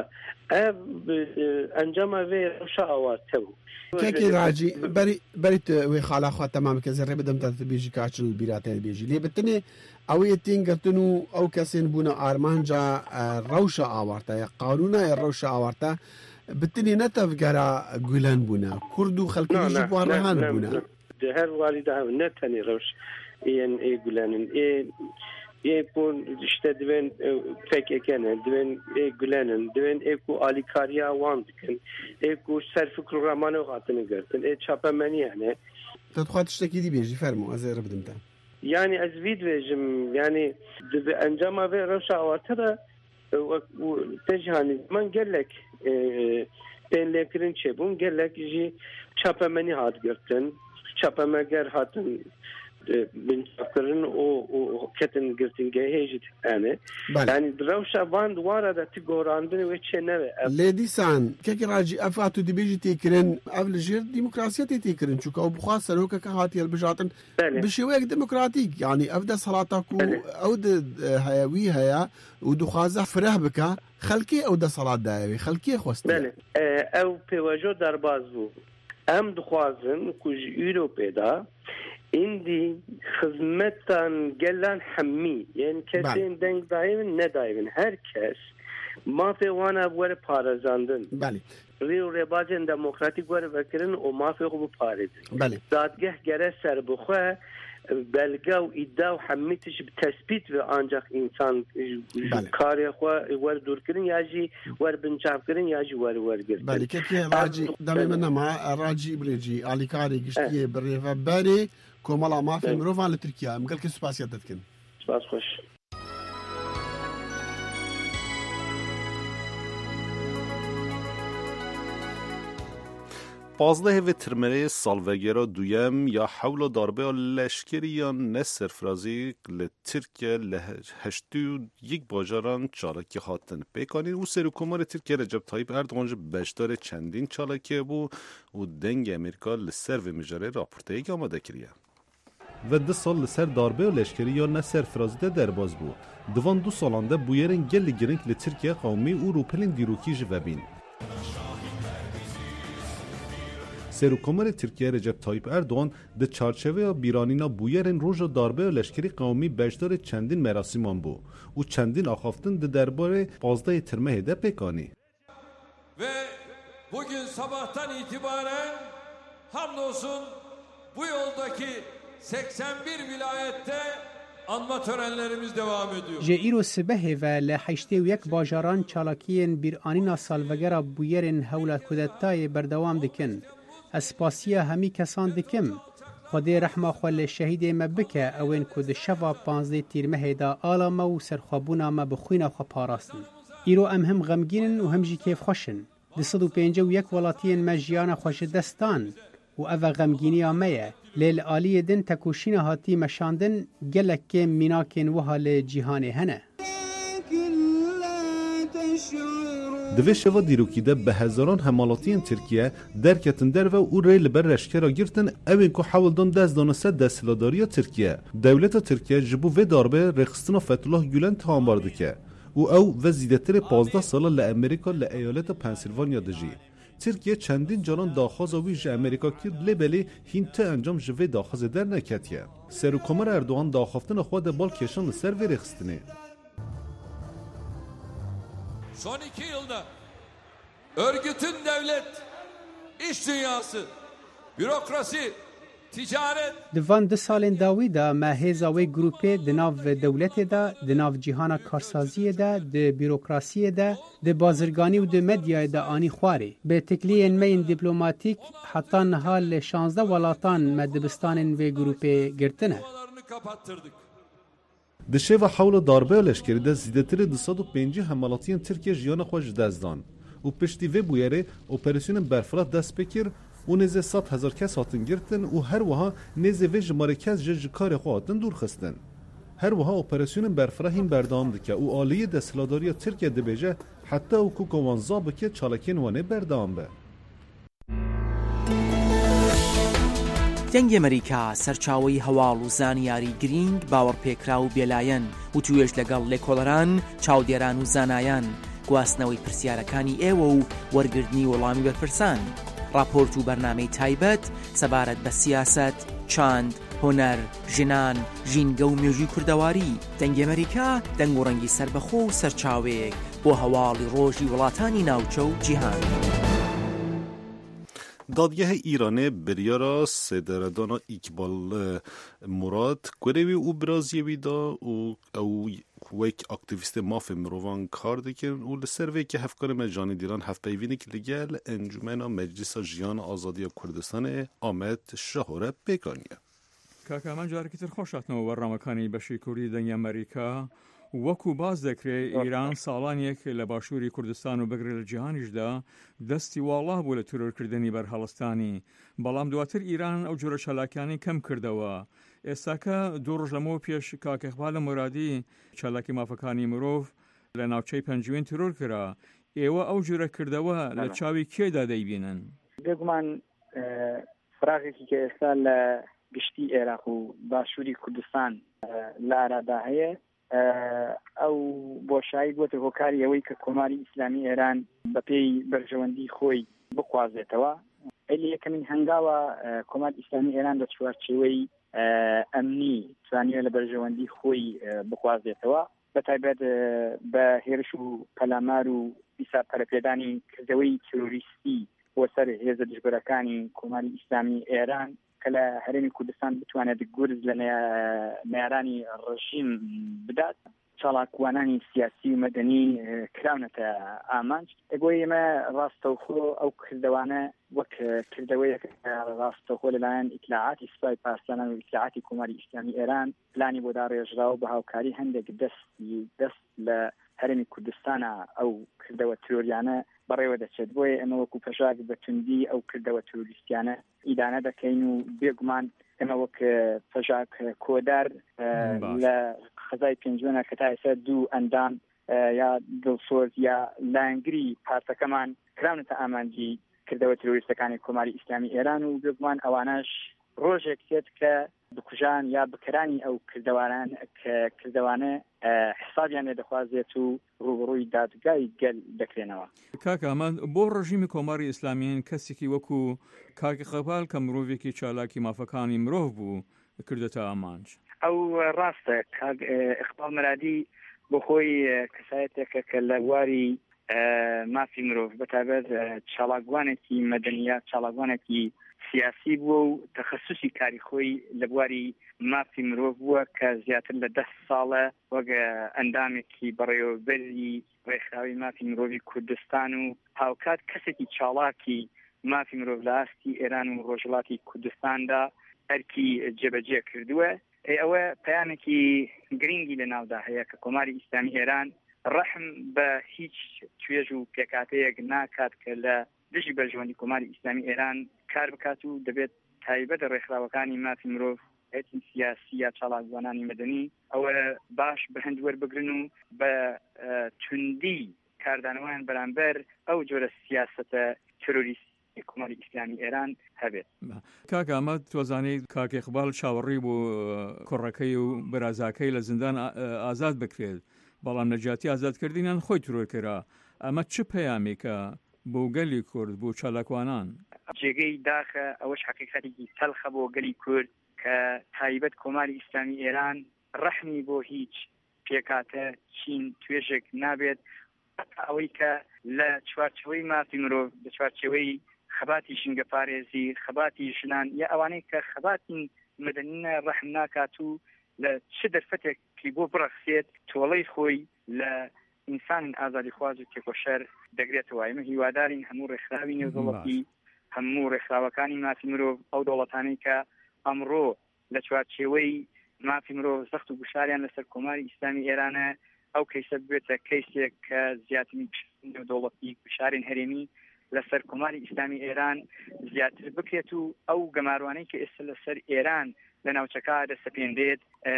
انجام وی روشا آوارته بود كاكي راجي بريت وي خالا خو تمام كزر بدم تبيجي كاتل بيراتين بيجي لي بتني او يتين قتنو او كاسين بونا ارمانجا روشا آورتا قانونا روشا آورتا بتني نتف قرا قولان بونا كردو خلقي يجيبوا رهان بونا هر والده نتني روش ان اي قولان اي يكون اشتدوين فك اكن دوين اي غلانن دوين اكو اليكاريا واندكن اكو سيرف كرومانو غاتن غرتن اي تشابمني يعني تدخل تشتكي دي بيجي فرمو ازي ربدمتا يعني ازفيد وجم يعني انجما في روشا وترى تجهاني من قال لك بين لكرين شبون قال لك جي تشابمني هات غرتن تشابمگر هاتن بنتكرن او كتن قرتنجه هيجت انا يعني دروشا باند وارد تغوراندن وچنه لديسان كيك راجي افاتو دي بيجي تيكرن قبل جير ديمقراطيه تيكرن شو كو بخا سروك كهاتي البجاتن بشويك ديمقراطيك يعني افدا صلاتكو او هياوي هيا ودخازه فرح بك خلكي او ده صلاه داوي خلكي خوست او بيوجو دربازو ام دخوازن کج ایروپیدا ایندی خدمتان گلان حمی یعنی کسی دنگ دایون ندایون هر کس ما فی وانا بور پارازاندن بله ریو ریبازن دموکراتیک بور بکرن و ما فی خوب پارید بله دادگه گره سر بخواه بلگه و ایده و حمیتش بتثبیت و آنجا انسان کاری خواه ور دور کرن یا جی ور بنچاف کرن یا جی ور گرد بله که راجی دمی من ما راجی بلیجی علی کاری گشتیه بری و بری کومالا ما فی مروفان لترکیه مقل که سپاسیت دکن سپاس خوش پازده و ترمره سالوگرا دویم یا حول داربه لشکری یا نصر فرازی لترکیه لهشتو یک باجاران چالکی خاطن پیکانین و سرکومار ترکیه رجب طایب اردوغان بشدار چندین چالکی بو و دنگ امریکا لسر و مجاره راپورته ایک آماده کریه و 2 سال لسر داربه و لشکری یا نصر فرازی ده درباز بو دوان 2 سالانده بویرن گل گرنگ لترکیه قومی و روپلین دیروکی جوابین سرکومار ترکیه رجب طایب اردوغان ده چارچوه بیرانینا بویرن روژ داربه و لشکری قومی بجدار چندین مراسمان بو و چندین آخافتن ده درباره 15 ترمه ده پیکانی ve bugün sabahtan itibaren hamdolsun bu yoldaki 81 vilayette anma törenlerimiz devam ediyor. جئیرو سبه و لحشته و یک باجاران چالاکین بیرانینا سالوگرا بویرن هولا کودتای بردوام دکن اسپاسیا همی کسان دکم خودی رحمه خوال شهید مبکه اوین کود شوا 15 تیرمه دا آلاما و سرخوابونا ما بخوینا خوا پاراستن ایرو ام هم غمگینن و هم جی کیف خوشن 251 ولاتین مجیان خوش دستان و اوه غمگینی آمه لیل آلی دن تکوشین هاتی مشاندن گلک که میناکین وحال جیهان هنه دوی شوا دیروکیده به هزاران همالاتین ترکیه درکتن در و او ریل بر رشکرا گرتن اوین که حولدان دزدانسه دستلاداری ترکیه دولت ترکیه جبو و داربه رخصتنا فتولاه گولن تامبارده که او و زیدتر 15 ساله لامریکا لایالت پنسیلوانیا دجی ترکیه چندین جانان داخواز ویژ امریکا کرد لبلی هینته انجام جوه داخواز در نکتیه سرکومار اردوغان داخوافتن خود بال کشان لسر و رخصتنه Son 2 yılda örgütün devlet, iş dünyası, bürokrasi, ticaret دوان 2 سالین داوی دا مهزاوی گروپی دناو دولت دا دناو جیهانا کارسازی دا د بیروکراسی دا د بازرگانی و د مدیا دا آنی خواری به تکلی مین دیپلماتیک حتی نهال 16 ولاتان مدبستان و گروپی گرتنه دشه و حول داربه لشکری ده زیدتر 250 حملاتین ترکیه جیان خوش دزدان و پشتی و بویره اپریسیون برفرات دست بکر و نزه 100,000 کس هاتن گرتن و هر وها نزه و جماره کس جکار خو هاتن دور خستن هر وها اپریسیون برفرات هم بردام دکه و آلیه دستلاداری ترکیه ده بیجه حتی و کوکوانزا بکه چالکین وانه بردام به دەنگی ئەمریکا سەرچاوەی هەواڵ و زانیاری گرنگ باوەڕپێکرا و بێلایەن و توێژ لەگەڵ لێکۆڵەران چاودێران و زانایان گواستنەوەی پرسیارەکانی ئێوە و وەرگرتنی وەڵامی بەرپرسان راپۆرت و بەرنامەی تایبەت سەبارەت بە سیاست چاند هۆنەر ژنان ژینگە و مێژووی کوردەواری دەنگی ئەمریکا دەنگ و ڕەنگی سەربەخۆ و سەرچاوەیەک بۆ هەواڵی ڕۆژی وڵاتانی ناوچە و جیهان دادگاه ایرانه بریارا سیدردانا اقبال مراد گروی او برازیوی دا او ویک اکتیویست ماف مروان کار دکن او لسروی که هفکار مجانی دیران هفت پیوینی که لگل انجمن مجلس جیان آزادی کردستان آمد شهوره بگانیه کاکا من جارکی تر خوشاتنەوە بەڕامەکانی بەشی کوردی دەنگی ئەمریکا وەکو باز دەکرێت ئیران ساڵانێک لە باشووری کوردستان و بگرێت لە جیهانیشدا دەستی واڵا بوو لە تورۆرکردنی بەرهەڵستانی بەڵام دواتر ئیران ئەو جۆرە چالاکیانی کەم کردەوە ئێستاکە 2 ڕۆژ لەمەوە پێش کاک ئیقبال مرادی چالاکی مافەکانی مرۆڤ لە ناوچەی پەنجوێن تورۆر کرا ئێوە ئەو جۆرە کردەوە لە چاوی کێدا دەیبینن بێگومان فراغێکی کە ئێستا لە گشتی عێراق و باشووری کوردستان لە ئارادا هەیە ئەو بۆشایی بۆتە هۆکاری ئەوەی کە کۆماری ئیسلامی ئێران بە پێی بەرژەوەندی خۆی بخوازێتەوە یەکەمین هەنگاوە کۆمەڵ ئیسلامی ئێران لە چوارچێوەی ئەمنی توانیوە لە بەرژەوەندی خۆی بخوازێتەوە بەتایبەت بە هێرش و پەلامار و ئیسا پەرەپێدانی کردەوەی تروریستی بۆ سەر هێزە دژبەرەکانی کۆمەڵی ئیسلامی ئێران کە لە هەرێمی کوردستان بتوانێت گورز لە نێرانی ڕژیم بدات چاڵاکوانانی سیاسی و مەدەنی کراونەتە ئامانج دەگوی ئێمە ڕاستەوخۆ ئەو کردوانە وەک کردەوەیەک ڕاستەوخۆ لەلایەن ئیطلاعاتی سوپای پارسانان و ئیطلاعاتی کۆمەڵی ئیسلامی ئێران پلانی بۆ داڕێژراوە بە هاوکاری هەندێک دەست لە هەرێمی کوردستانە ئەو کردەوە ترۆریانە بەڕێوە دەچێت بۆیە ئەمە وەکو پەژاک بە توندی ئەو کردەوە تروریستیانە ئیدانە دەکەین و بێگومان ئەمە وەک پەژاک کۆدار لە خەزای پێنجوەنە کە تا ئێستا دوو ئەندام یا دڵسۆز یا لایەنگری پارتەکەمان کراونەتە ئامانجی کردەوە تروریستەکانی کۆمەڵی ئیسلامی ئێران و بێگومان ئەوانەش ڕۆژێک سێت کە بکوژان یا بکرانی ئەو کردوانە حسابیان لێ دەخوازێت و ڕوبڕووی دادگای گەل دەکرێنەوە. کاکە ئەمان بۆ ڕژیمی کۆماری ئیسلامیین کەسێکی وەکو کاکی خەپال کە مرۆڤێکی چالاکی مافەکانی مرۆڤ بوو کردێتە ئامانج. ئەو ڕاستە ئیقبال مرادی بۆ خۆی کەسایەتێکە کە لە بواری مافی مرۆڤ بەتایبەت چالاکوانێکی مەدەنیە چالاکوانێکی سیاسی بووە و تەخەسوسی کاری خۆی لە بواری مافی مرۆڤ بووە کە زیاتر لە 10 ساڵە وەک ئەندامێکی بەڕێوەبەری ڕێکخراوی مافی مرۆڤی کوردستان و هاوکات کەسێکی چاڵاکی مافی مرۆڤ لە ئاستی ئێران و ڕۆژهەڵاتی کوردستاندا ئەرکی جێبەجێ کردووە. ئەوە پەیامێکی گرنگی لە ناودا هەیە کە کۆماری ئیسلامی ئێران ڕەحم بە هیچ توێژ و پێکاتەیەک ناکات کە لە دژی بەرژەوەندی کۆماری ئیسلامی ئێران کار بکات و دەبێت تایبەت ڕێکخراوەکانی مافی مرۆڤ هەیەتی سیاسی یا چالاکوانانی مەدەنی ئەوە باش بە هەند وەربگرن و بە توندی کاردانەوەیان بەرامبەر ئەو جۆرە سیاسەتە تروریستی کۆماری ئیسلامی ئێران هەبێت. کاکە ئەمە تۆزانەی کاک ئیقبال چاوەڕێی بۆ کوڕەکەی و بەرازاکەی لە زیندان ئازاد بکرێت بەڵام نەجاتی ئازادکردنیان خۆی ترۆر کرا. ئەمە چ پەیامێکە بۆ گەلی کورد بۆ چالاکوانان؟ جێگەی داخە ئەوەش حقیقەتێکی تەلخە بۆ گەلی کورد کە تایبەت کۆماری ئیسلامی ئێران ڕەحمی بۆ هیچ پێکاتە چین توێژێک نابێت ئەوەی کە لە چوارچێوەی مافی مرۆڤ لە چوارچێوەی خەباتی ژینگە پارێزی خەباتی ژنان یا ئەوانەی کە خەباتی مەدەنیە ڕەحم ناکات و لە چ دەرفەتێکی بۆ بڕەخسێت تۆڵەی خۆی لە ئینسان ئازادی خواز و تێکۆشەر دەگرێتەوە. ئێمە هیوادارین هەموو ڕێکخراوی نێودەوڵەتی هەموو ڕێکخراوەکانی مافی مرۆڤ ئەو دەوڵەتانەی کە ئەمڕۆ لە چوارچێوەی مافی مرۆڤ زەخت و گوشاریان لەسەر کۆماری ئیسلامی ئێرانە ئەو کەیسە بێتە کەیسێک کە زیاترین نێودەوڵەتی گوشارین هەرێمی لەسەر کۆماری ئیسلامی ئێران زیاتر بکرێت و ئەو گەماروانەی کە ئێستا لەسەر ئێران لە ناوچەکە دەسەپێندێت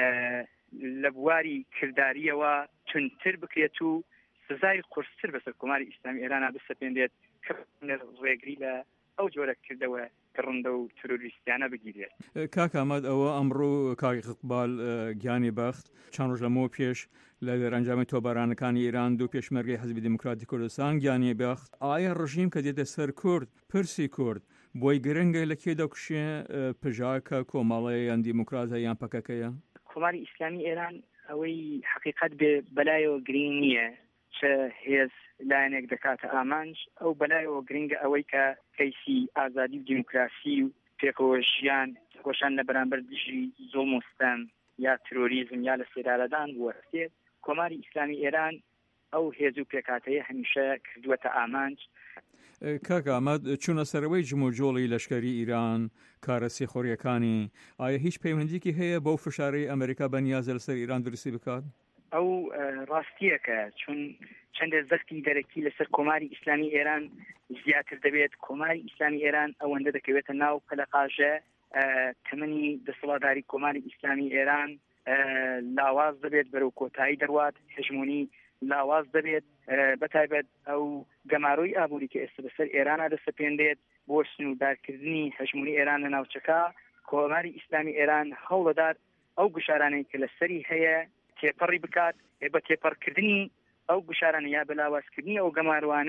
لە بواری کرداریەوە تونتر بکرێت و سزای قورستر بەسەر کۆماری ئیسلامی ئێرانە بسەپێندێت کە ڕێگری لە ئەو جۆرە کردەوە ڕندە و تروریستیانە بگیرێت. کاک ئەمەد ئەوە ئەمڕۆ کاکی ئیقبال گیانی بەخت چەند ڕۆژ لەمەوە پێش لە دەرەنجامی تۆبارانەکانی ئێران دوو پێشمەرگەی حەزبی دموکراتی کوردستان گیانی بەخت ئایا ڕژیم کە دێتە سەر کورد پرسی کورد بۆی گرنگە لە کێ دەکوشێ پژاکە کۆمەڵەیە یان دیموکراتە یان پەکەکەیە؟ کۆماری ئیسلامی ئێران ئەوەی حقیقت بێ بەلایەوە گرنگ نییە چه هێز لایەنێک دەکاتە ئامانج ئەو بەلایەوە گرنگە ئەوەی کە کەیسی ئازادی و دیموکراسی و پێکەوە ژیان خۆشان لە بەرامبەر دژی زوڵم و ستەم یا ترۆریزم یا لە سێدارەدان وەرتێت. کۆماری ئیسلامی ئێران ئەو هێز و پێکاتەیە هەمیشە کردووەتە ئامانج. کاکە ئەمەد چوونە سەرەوەی جموجۆڵی لەشکری ئیران کارە سێخۆریەکانی ئایا هیچ پەیوەندیکی هەیە بەو فشارەی ئەمریکا بەنیازە لەسەر ئیران درستی بکات؟ ئەو ڕاستیەکە چون چەندە زەختی دەرەکی لەسەر کۆماری ئیسلامی ئێران زیاتر دەبێت. کۆماری ئیسلامی ئێران ئەوەندە دەکەوێتە ناو قەلەقاژە تەمەنی دەسەڵاتداری کۆماری ئیسلامی ئێران لاواز دەبێت بەرەو کۆتایی دەڕوات هێژمۆنی لاواز دەبێت بەتایبەت ئەو گەماڕۆی ئابووری کە ئێستا بەسەر ئێرانە دەسەپێندێت بۆ سنوردارکردنی هەژمۆنی ئێران لە ناوچەکە. کۆماری ئیسلامی ئێران هەوڵەدار ئەو گوشارانەی کە لەسەری هەیە تێپەڕی بکات بە تێپەڕکردنی ئەو گوشارانە یا بەلاوازکردنی ئەو گەماروانە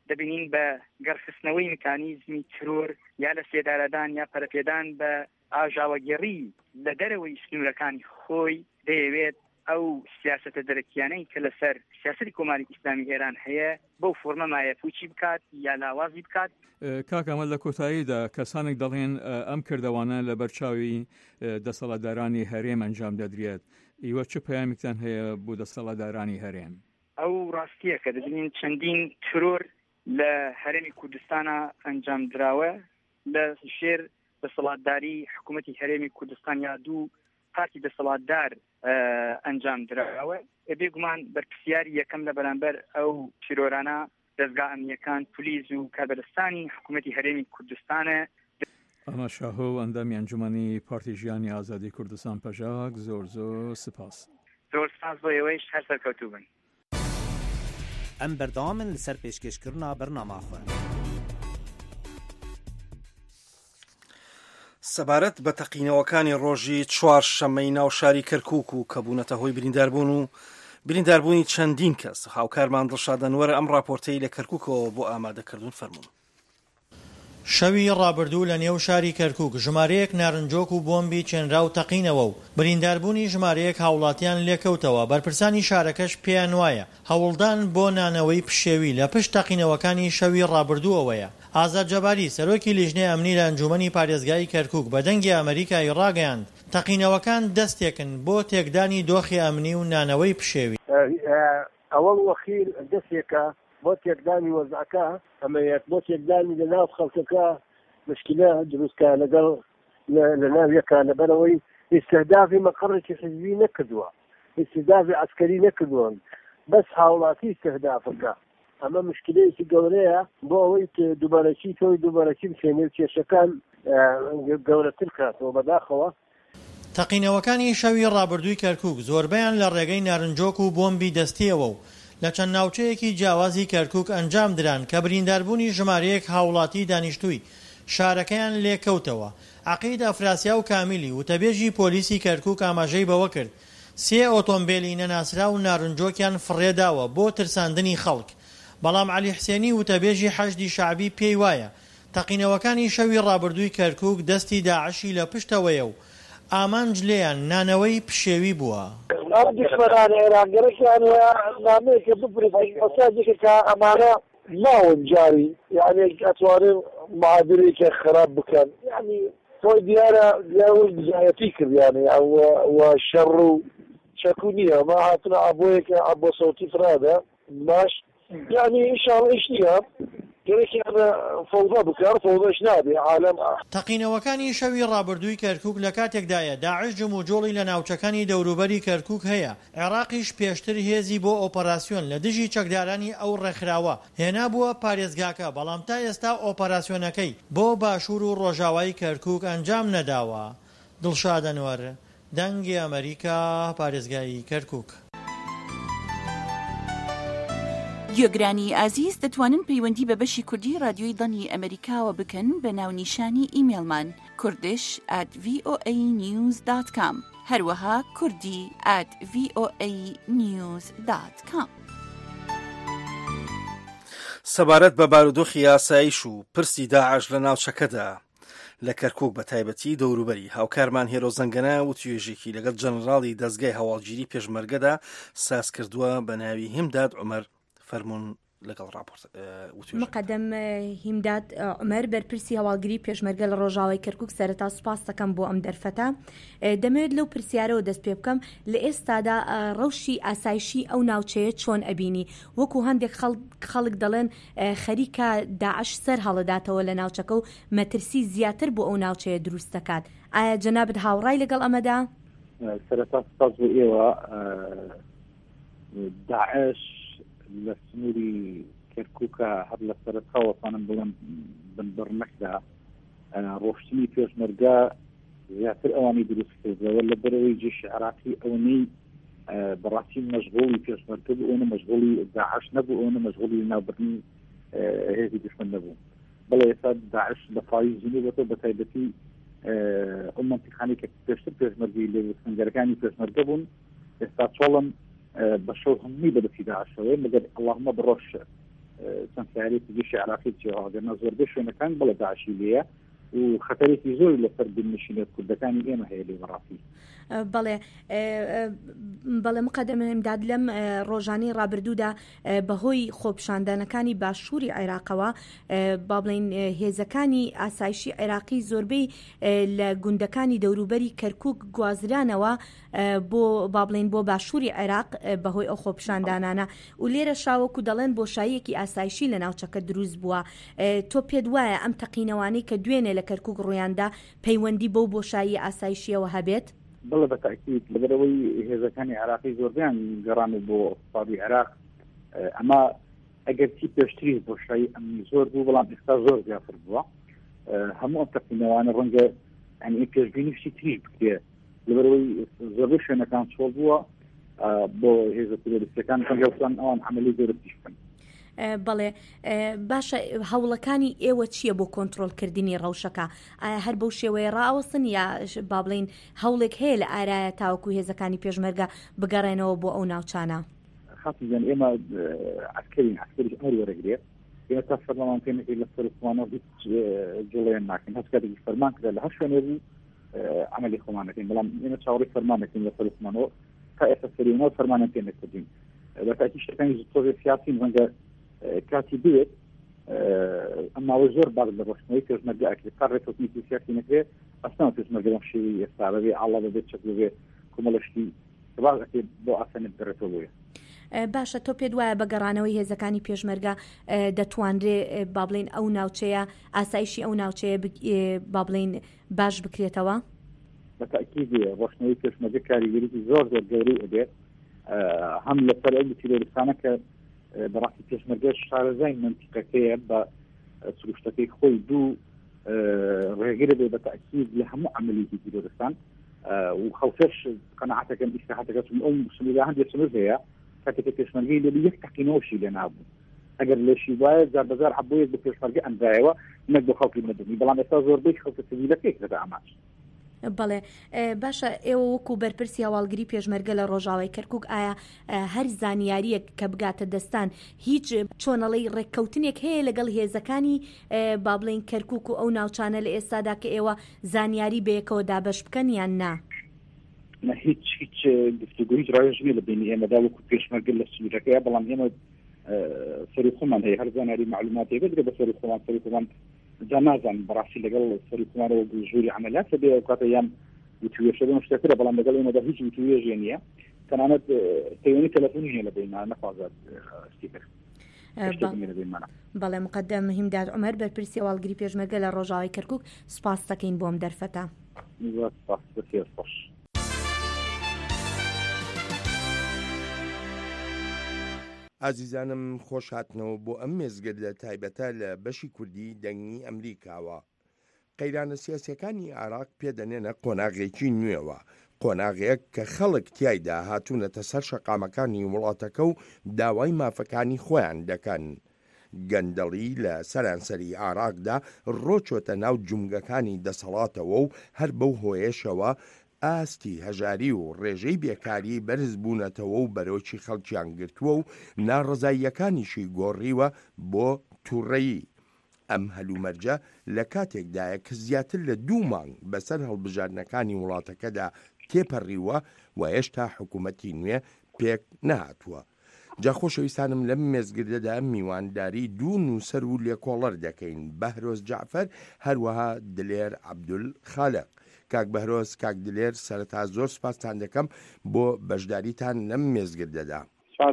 دەبینین بە گەڕخستنەوەی میکانیزمی ترۆر یا لە سێدارەدان یا پەرەپێدان بە ئاژاوەگەڕی لە دەرەوەی سنوورەکانی خۆی دەیەوێت ئەو سیاسەتە دەرەکیانەی کە لەسەر سیاسەتی کۆماری ئیسلامی ئێران هەیە بەو فۆرمە مایەپوچی بکات یا لاوازی بکات. کاکەمە لە کۆتاییدا کەسانێک دەڵێن ئەم کردەوانە لە بەرچاوی دەسەڵاتدارانی هەرێم ئەنجام دەدرێت. ئیوە چه پەیامێکتان هەیە بۆ دەسەڵاتدارانی هەرێم؟ ئەو ڕاستیە کە دەبینین چەندین ترۆر لە هەرێمی کوردستانە ئەنجام دراوە لە ژێر دەسەڵاتداری حکوومەتی هەرێمی کوردستان یا دوو پارتی دەسەڵاتدار ئەنجام دراوە. بێگومان بەرپرسیاری یەکەم لە بەرامبەر ئەو تیرۆرانە دەستگا ئەمنیەکان پولیس و کاربەدەستانی حکوومەتی هەرێمی کوردستانە. ئەمە شاهۆ ئەندامی ئەنجومەنی پارتی ژیانی ئازادی کوردستان پەژاک زۆر سپاس. زۆر سپاس بۆ ئێوەیش هەر سەرکەوتوو بن. ئەم بەردەوامن لەسەر پێشکەشکردنا بەرنامەخۆ. سەبارەت بە تەقینەوەکانی ڕۆژی چوارشەممەی ناو شاری کەرکووک و کە بوونەتە هۆی برینداربوونی چەندین کەس. هاوکارمان دڵشاد ئەنوەر ئەم راپۆرتەی لە کەرکووکەوە بۆ ئامادەکردون فەرموون. شەوی ڕابردوو لە نێو شاری کەرکووک ژمارەیەک نارنجۆک و بۆمبی چێنرا و تەقینەوە و برینداربوونی ژمارەیەک هاوڵاتیان لێکەوتەوە. بەرپرسانی شارەکەش پێیان وایە هەوڵدان بۆ نانەوەی پشێوی لە پشت تەقینەوەکانی شەوی ڕابردووەوەیە. ئازاد جەباری سەرۆکی لیژنەی ئەمنی لە ئەنجومەنی پارێزگای کەرکووک بە دەنگی ئەمریکای ڕاگەیاند تەقینەوەکان دەستێکن بۆ تێکدانی دۆخی ئەمنی و نانەوەی پشێوی. ئەوەڵ وەخیر دەستێکە بۆ تێکدانی وەزعەکە ئەمەیەت بۆ تێکدانی لە ناو خەڵکەکە مشکلە دروستکە لەگەڵ لە ناو یەکە لەبەرەوەی ئیستهدافی مەقڕێکی حزبی نەکردووە، ئیستهدافی عسکەری نەکردووە، بەس هاوڵاتی ئیستهدافەکە. ئەمە مشکلەیەکی گەورەیە بۆ ئەوەی دووبارەکی تۆی دووبارەکی بچێنێ و کێشەکان گەورەتر کاتەوە بەداخەوە. تەقینەوەکانی شەوی ڕابردووی کەرکووک زۆربیان لە ڕێگەی نارنجۆک و بۆمبی دەستیەوە و لە چەند ناوچەیەکی جیاوازی کەرکووک ئەنجام دران کە برینداربوونی ژمارەیەک هاوڵاتی دانیشتووی شارەکەیان لێکەوتەوە. عەقید ئەفراسیا و کامیلی وتەبێژی پۆلیسی کەرکووک ئاماژەی بەوە کرد 3 ئۆتۆمبیلی نەناسرا و نارنجۆکیان فڕێداوە بۆ ترساندنی خەڵک. بەڵام عەلی حسێنی وتەبێژی حەشدی شعبی پێی وایە تەقینەوەکانی شەوی ڕابردووی کەرکووک دەستی داعشی لە پشتەوەیە و ئامانج لێیان نانەوەی پشێوی بووە. دشمەران عێراقگەرەکیان نامەیەکە بپرسێکە کە ئەمانە ناون جاری یعنی ئەتوانن معادلێکە خراپ بکەن، یعنی تۆی دیارە بزایەتی کردیانێ و شەڕ و چەکو نییە ما هاتنە ئابۆیەکە ئابۆ سەوتی فرادا باش یعنی ئینشاڵڵا ئیش نییە فەوضا بکار فەوضاش نابێ عالەم. تەقینەوەکانی شەوی ڕابردووی کەرکووک لە کاتێکدایە داعش جم و جۆڵی لە ناوچەکانی دەوروبەری کەرکووک هەیە. عێراقیش پێشتر هێزی بۆ ئۆپەراسیۆن لە دژی چەکدارانی ئەو ڕێکخراوە هێنا بووە پارێزگاکە، بەڵام تا ئێستا ئۆپەراسیۆنەکەی بۆ باشوور و ڕۆژاوایی کەرکووک ئەنجام نەداوە. دڵشاد ئەنوەر دەنگی ئەمریکا پارێزگای کەرکووک. گوێگرانی ئازیز دەتوانن پەیوەندی بە بەشی کوردی رادیۆی دڵنی ئەمریکاوە بکەن بە ناونیشانی ئیمێلمان kurdish@voanews.com هەروەها kurdi@voanews.com. سەبارەت بە بارودۆخی یاساییش و پرسی داعش لە ناوچەکەدا لە کەرکووک بە تایبەتی دەوروبەری هاوکارمان هێرۆ زەنگەنە و توێژێکی لەگەڵ جەنەڕاڵی دەستگای هەواڵگیری پێشمەرگەدا ساز کردووە بە ناوی هیمداد عومەر فەرمون لەگەڵ راپۆرت مقدم هیمداد عومەر بەرپرسی هەواڵگیری پێشمەرگە لە ڕۆژاوای کەرکووک سەرەتا سوپاس دەکەم بۆ ئەم دەرفەتە. دەمەوێت لەو پرسیارەوە دەست پێ بکەم لە ئێستادا ڕەوشی ئاسایشی ئەو ناوچەیە چۆن ئەبینی؟ وەکو هەندێک خەڵک دەڵێن خەریکە داعش سەر هەڵەداتەوە لە ناوچەکە و مەترسی زیاتر بۆ ئەو ناوچەیە دروست دەکات. ئایا جەنابەت هاوڕای لەگەڵ ئەمەدا؟ سەرەتا سپاس بۆ ئێوە. داعش لە سنووری کەرکووکە هەر لە سەرەتاوەتانم بڵم بنبڕنەکدا ڕۆشتنی پێشمەرگە زیاتر ئەوانی دروست کردەوە لە بەرەوەی جێشی عێراقی ئەوەی بەڕاستی مەشغوڵی پێشمەرگە بوو، ئەوە مەشغوڵی داعش نەبوو، ئەوە مەشغوڵی ناوبردنی هێزی دشمن نەبوو. بەڵێ ئێستا داعش بە فای جنوبەوە بە تایبەتی ئەو مەنتیقانی کە پێشتر پێشمەرگی لە سنگەرەکانی پێشمەرگە بوون ئێستا چۆڵن بەشەو هەمووی بەدەستی داعشەوەی مەگەر ئەڵڵاهومە بڕۆژ چەند سیارێکی گشتی عراقی جێڕاگەرنە زۆربەی شوێنەکان بەڵە داعشی لێیە و خەتەرێکی زۆر لەسەر بنشینێت کوردەکانی ئێمە هەیە لێ بەڕاستی. بەڵێ مقدمە هێمداد لەم ڕۆژانەی ڕابردوودا بەهۆی خۆپشاندانەکانی باشووری عێراقەوە با بڵێن هێزەکانی ئاسایشی عێراقی زۆربەی لە گوندەکانی دەوروبەری کەرکووک گوازرانەوە بۆ با بڵێن بۆ باشووری عێراق بەهۆی ئەو خۆپشاندانانە و لێرە شاوەکو دەڵێن بۆشاییەکی ئاسایشی لە ناوچەکە دروست بووە. تۆ پێت وایە ئەم تەقینەوانەی کە دوێنێ لە کەرکووک ڕوویاندا پەیوەندی بەو بۆشایی ئاسایشیەوە هەبێت؟ بڵێ بەتاکید لەبەرەوەی هێزەکانی عراقی زۆربیان گەڕان بۆ اقتصادی عێراق ئەمە ئەگەر چی پێشتری بۆشایی ئەمنی زۆر بوو بەڵام ئێستا زۆر زیاتر بووە هەموو ئەم تەقینەوانە ڕەنگە ئەنی پێشبینیشتی تریش بکرێ لەبەرەوەی زۆربەی شوێنەکان چۆڵ بووە بۆ هێزە تۆریستەکان ڕەنگەوتان ئەوان عملی زۆر پیش بکەن. بەڵێ باشە هەوڵەکانی ئێوە چییە بۆ کۆنتترۆلکردنی ڕەوشەکە؟ ئایا هەر بەو شێوەیە ڕاوەستن یا با بڵین هەوڵێک هەیە لە ئارایە تاوەکو هێزەکانی پێشمەرگە بگەڕێنەوە بۆ ئەو ناوچانە؟ خاتیان ئێمە عسکەری ئەمەری وەرەگرێت ئێمە تا فەرمان پێنەکەی لە سەرمانەوە هیچ جوڵیان ناکەین هەست کاتێکی فەرمان کرا لە هەر شوێنێ بوو عملی خۆمانەکەین بەڵام ئێمە چاوەڕێی فەرمانەکەین لە سەرمانەوە تا ئێستا سەریەوە فەرمانیان پێ نەکردین بەتاکی شتەکانی زۆر سیاسی ڕەنگە کاتی بێت ئەماوە زۆر باز لە ڕۆشنەوەی پێشمەرگە ئەکرێت تا ڕێکەوتنی سیاسی نەکرێت ئەستان پێشمەرگە بەم شێوەی ئێستا بەبێ ئاڵا بەبێت چەک بێ کۆمەڵەشتی باڵەکەی بۆ ئاسانت دەڕێتەوە بووە. باشە تۆ پێت وایە بە گەڕانەوەی هێزەکانی پێشمەرگە دەتوانرێ با بڵێن ئەو ناوچەیە ئاسایشی ئەو ناوچەیە با بڵێن باش بکرێتەوە؟ بەتاکید ڕۆشنەوەی پێشمەرگە کاریگەریی زۆر زۆر گەورەی ئەبێت هەم لەسەر ئەو تیرۆریستانە کە بەڕاستی پێشمەرگە شارەزای منتیقەکەیە بە سروشتەکەی خۆی دوو ڕێگەرە بێ بەتاکید لە هەموو عملیاتی تیرۆریستان و خەڵکەش قەناعەتەکەن ئیساحەتەکە ئەو سنوورە هەندێک سنوور هەیە کاتێک پێشمەرگەی لێ یەک تەقینەوەشی لێ نابوو ئەگەر لەشی وایە جار بەجار حبوویەک بە پێشمەرگە ئەندایەوە نەک بۆ خەڵکی مەدەنی بەڵام ئێستا زۆربەی خەڵکە سیڤیلەکەی کردە ئاماژ. بەڵێ باشە ئێوە وەکو بەرپرسی هەواڵگری پێشمەرگە لە ڕۆژاوای کەرکووک ئایا هەر زانیاریەک کە بگاتە دەستان هیچ چۆنەڵی ڕێککەوتنێک هەیە لەگەڵ هێزەکانی با بڵێن کەرکووک و ئەو ناوچانە لە ئێستادا کە ئێوە زانیاری بەیەکەوە دابەش بکەن یان نا؟ هیچ گفتوگویی ڕایژنی لە بینی ئێمەدا وەکو پێشمەرگە لە سوورەکەیە بەڵام ئێمە سەری خۆمان هەیە هەر زانیاری معلوماتێک درێ بە سەری خۆمان جا نازانم بەڕاستی لەگەڵ سەری خۆمانەوە ژووری عملیات کە بێ کاتە یان وتوێشەدەم شتەکەرە بەڵام لەگەڵ ئێمەدا هیچ وتوێژێ نییە تەنانەت پەیوەندی تەلەفۆنی هەیە لە بینمان نەخوازات ستیکر. بەڵێ مقدم هیمداد عومەر بەرپرسی هەواڵگری پێشمەرگە لە ڕۆژاوای کەرکووک سوپاس دەکەین بۆم دەرفەتە. ئازیزانم خۆش هاتنەوە بۆ ئەم مێزگردە تایبەتە لە بەشی کوردی دەنگی ئەمریکاوە. قەیرانە سیاسیەکانی عێراق پێدەنێنە قۆناغێکی نوێوە، قۆناغەیەک کە خەڵک تیایدا هاتوونەتە سەر شەقامەکانی وڵاتەکە و داوای مافەکانی خۆیان دەکەن. گەندەڵی لە سەرانسەری عێراقدا ڕۆچۆتە ناو جومگەکانی دەسەڵاتەوە و هەر بەو هۆیشەوە ئاستی هەژاری و ڕێژەی بێکاری بەرز بوونەتەوە و بەرۆکی خەڵکیان گرتووە و ناڕزاییەکانیشی گۆڕیوە بۆ تووڕەیی. ئەم هەلومەرجە لە کاتێکدایە کە زیاتر لە 2 مانگ بەسەر هەڵبژاردنەکانی وڵاتەکەدا تێپەڕیوە و هێشتا حکوومەتی نوێ پێک نەهاتووە. جا خۆشەویستانم لەم مێزگردەدا میوانداری 2 نووسەر و لێکۆڵەر دەکەین، بەهرۆز جعفەر هەروەها دلێر عەبدول خالق. کاک بەهرۆز، کاک دلێر، سەرەتا زۆر سوپاستان دەکەم بۆ بەشداریتان لەم مێزگردەدا.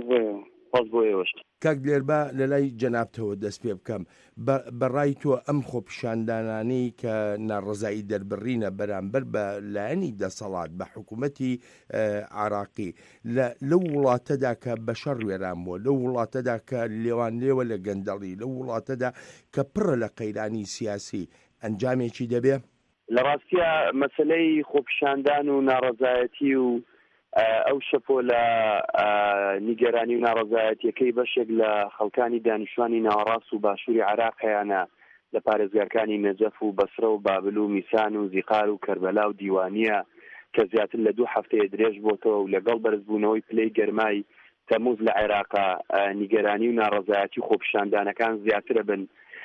کاک دلێر بە لە لای جەنابتەوە دەست پێ بکەم، بەڕای تۆ ئەم خۆپیشاندانانەی کە ناڕزایی دەربڕینە بەرامبەر بە لایەنی دەسەڵات بە حکوومەتی عێراقی لەو وڵاتەدا کە بەشەر وێران بووە، لەو وڵاتەدا کە لێوان لێوە لە گەندەڵی، لەو وڵاتەدا کە پڕە لە قەیرانی سیاسی ئەنجامێکی دەبێ؟ لە ڕاستیە مەسلەی خۆپیشاندان و ناڕزایەتی و ئەو شەپۆ لە نیگەرانی و ناڕزایەتیەکەی بەشێک لە خەڵکانی دانیشتوانی ناوەڕاست و باشووری عێراق هەیەە لە پارێزگاکانی نەجەف و بەسرە و بابل و میسان و زیقار و کەربەلا و دیوانیە کە زیاتر لە 2 هەفتەیە درێژ بۆتەوە و لەگەڵ بەرزبوونەوەی پلەی گەرمای تەموز لە عێراقا نیگەرانی و ناڕەزایەتی خۆپیشاندانەکان زیاترە بن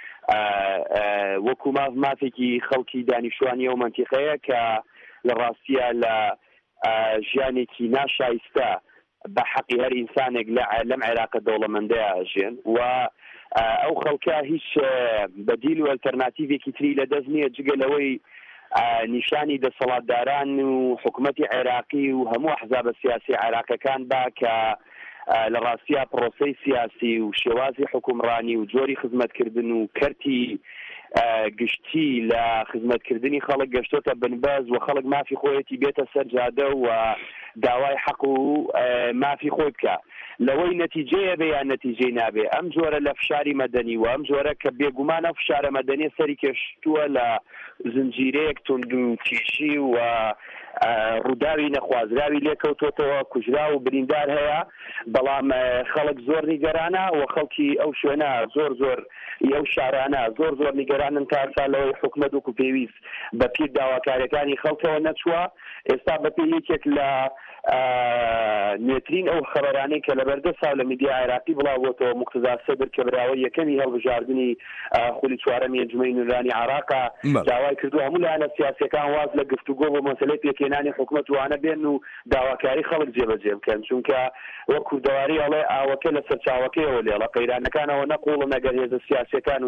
وەکو مافێکی خەڵکی دانیشتوانی ئەو منتیقەیە کە لە ڕاستیە لە ژیانێکی ناشایستە بە حەقی هەر ئینسانێک لەم عێراقە دەوڵەمەندەیە ئەژێن و ئەو خەڵکە هیچ بەدیل و ئەلتەرناتیڤێکی تری لەدەست نییە جگە لەوەی نیشانی دەسەڵاتداران و حکوومەتی عێراقی و هەموو ئەحزابە سیاسی عێراقەکان با کە لە ڕاستیە پرۆسەی سیاسی و شێوازی حکومڕانی و جۆری خزمەتکردن و کەرتی گشتی لە خزمەتکردنی خەڵک گەشتۆتە بنبەز و خەڵک مافی خۆیەتی بێتە سەر جادە و داوای حەق و مافی خۆی بکە لەوەی نەتیجەیە بێ یان نەتیجەی نابێ ئەم جۆرە لە فشاری مەدەنی و ئەم جۆرە کە بێگومانە فشارە مەدەنی سەری کەشتووە لە زنجیرەیەک تونند و تیژی و ڕووداوی نەخوازراوی لێکەوتۆتەوە کوژرا و بریندار هەیە بەڵام خەڵک زۆر نیگەرانە و خەڵکی ئەو شوێنە زۆر ئەو شارانە زۆر نیگەرانن تا لەوەی حکومەت وەکو پێویست بە پیر داواکاریەکانی خەڵکەوە نەچووە ئێستا بەپێی یەکێک لە نوێترین ئەو خەبەرانەی کە لە بەردە ساڵ لە میدیا عێراقی بڵاوبووەتەوە موقتەدا سەدر کە براوە یەکەمی هەڵبژاردننی خولی چوارەمی ئەنجومەی نورانی عێراقا داوای کردو هەموو لایەنە سیاسیەکان واز لە گفتوگۆ بۆ مەسەلەی پێکهێنانی حکومەت وانە بێن و داواکاری خەڵک جێبەجێ بکەن چونکە وەکو دەواری ئەڵێ ئاوەکە لە سەرچاوەکەیەوە لێڵە قەیرانەکانەوە نەقوڵ نەگەر هێزە سیاسیەکان و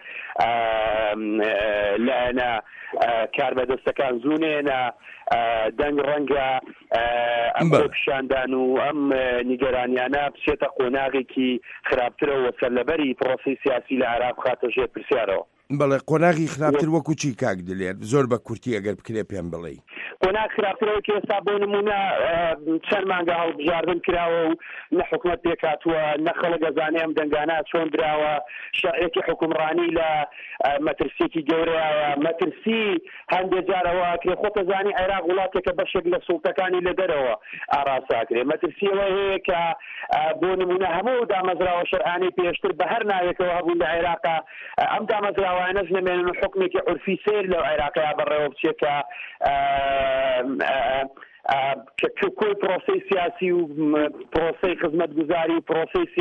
لایەنە کاربەدەستەکان زوونێنە دەنگ ڕەنگە ئەم پیشاندان و ئەم نیگەرانیانە بچێتە قۆناغێکی خراپترەوە سەرلەبەری پرۆسی سیاسی لە عێراق بخاتە ژێر پرسیارەوە. بەڵێ قۆناغی خراپتر وەکو چی کاک دلێر زۆر بە کورتی ئەگەر بکرێ پێم بڵێ. قۆناغ خراپترەوە کە ئێستا بۆ نمونە چەند مانگە هەڵبژاردن کراوە و نە حکومەت پێکاتووە نە خەڵک ئەزانێ ئەم دەنگانە چۆن دراوە شەڕێکی حکومڕانی لە مەترسیەکی گەورەیە مەترسی هەندێک جارەوە کرێ خۆتە زانی عێراق وڵاتێکە بەشێک لە سوڵتەکانی لە دەرەوە ئاراساکرێ مەترسیەوە هەیە کە بۆ نمونە هەموو دامەزراوە شەرعانی پێشتر بە هەر ناوێکەوە هەبوو لە عێراقا ئەم دامەزراوانەش نەمێنن حکمێکی عورفی سیر لەو عێراقەیە بەڕێوە بچێت کە کۆی پرۆسەی سیاسی و پرۆسەی خزمەتگوزاری و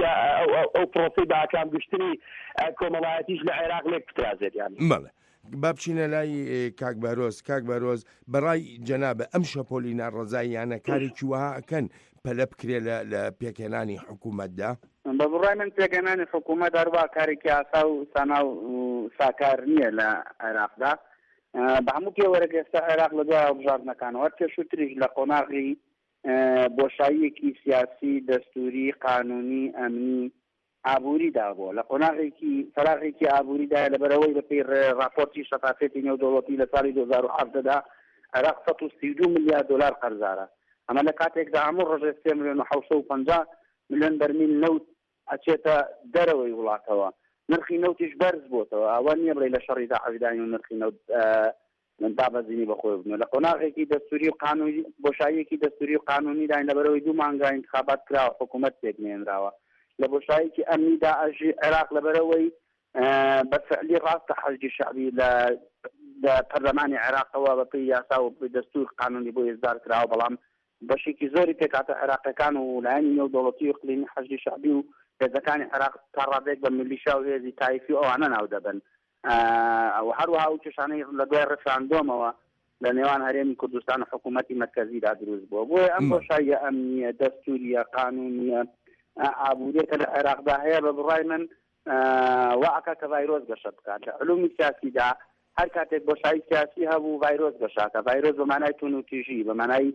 ئەو پرۆسەی باکام گشتنی کۆمەڵایەتیش لە عێراق لێک بترازێت یانی. با بچینە لای کاک بارۆز بەڕای جەنابە ئەم شەپۆلی ناڕەزاییانە کارێکی وها ئەکەن پەلە بکرێ لە پێکهێنانی حکوومەتدا بە بڕای من پێکهێنانی حکوومەت هەروە کارێکی ئاسا و سانا و ساکار نییە لە عێراقدا بە هەموو پێوەرەك ئێستا عێراق لە دوای هەڵبژاردنەکانەوە پێشووتریش لە قۆناغی بۆشاییەکی سیاسی دەستوری قانونی ئەمنی ئابووریدا بووە لە قۆناغێکی فەراغێکی ئابووریدایە لەبەرەوەی بەپێی راپۆرتی شەفافێتی نێودەوڵەتی لە ساڵی 2017دا عێراق 132 ملیار دلار قەرزارە ئەمە لە کاتێکدا هەموو ڕۆژێ 3 ملیۆن و 750 ملیۆن بەرمیل نەوت ئەچێتە دەرەوەی وڵاتەوە نرخی نەوتیش بەرز بۆتەوە ئەوە نییە بڵێ لە شەڕی داعەویدانی و نرخی نەوت دابەزینی بەخۆی بنەوە لە قۆناغێکی دەستوری و قانونی بۆشاییەکی دەستوری و قانونیدا لەبەرەوەی 2 مانگە انتخابات کراوە حکوومەت پێکهێنراوە لە بۆشاییەکی ئەمنیدا عێراق لەبەرەوەی بەفعلی ڕاستە حەزی شعبی لە پەرلەمانی عێراقەوە بەپێی یاسا و دەستور قانونی بۆ ئێزدار کراوە بەڵام بەشێکی زۆری پێکاتە عێراقیەکان و لایەنی نێودەوڵەتی و اقلیمی حەزی شعبی و هێزەکانی عێراق تا ڕادێک بە میلیشا و هێزی تایفی ئەوانە ناو دەبن هەروەها ئەو کێشانەی لە دوای ڕێفراندۆمەوە لە نێوان هەرێمی کوردستان و حکوومەتی مرکەزیدا دروست بووە بۆیە ئەم بۆشاییە ئەمنیە دەستوریە قانونیە ئابووریەکە لە عێراقدا هەیە بە بڕای من واعکە کە ڤایرۆس گەشە بکات لە علومی سیاسیدا هەر کاتێک بۆشایی سیاسی هەبوو ڤایرۆس گەشاکە ڤایرۆس بە مانای تون و تیژی بە مانای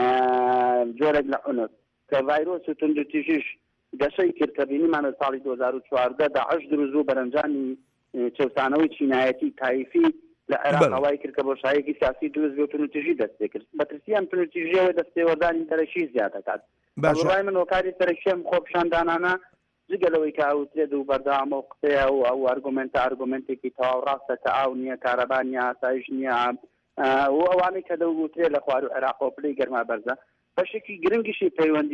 جۆرێک لە عنف کە ڤایرۆس و تون و تیژیش گەشەی کرد کە بینیمانە ساڵی 2014 داعش دروست بوو بەرەنجامی چەوسانەوەی چینایەتی تایفی لە عێراق هەوای کرد کە بۆشاییەکی سیاسی دروست بوو تون و تیژی دەست پێ کرد بەترسی ئەم تون و تیژیەوە دەستپێوەردانی دەرەشی زیاد دەکات بەڕای من وەکاری سەرکێم خۆپیشاندانانە جگەلەوەی کە ئەوترێت و بەردەوامە و قسەیە و ئەو ئارگومنتێکی تەواو ڕاستە کە ئاو نییە کارەبا نییە ئاسایش نییە و ئەوانەی کە دەوگوترێت لە خوار و عێراقەوە پلەی گەرما بەرزە بەشێکی گرنگیشی پەیوەندی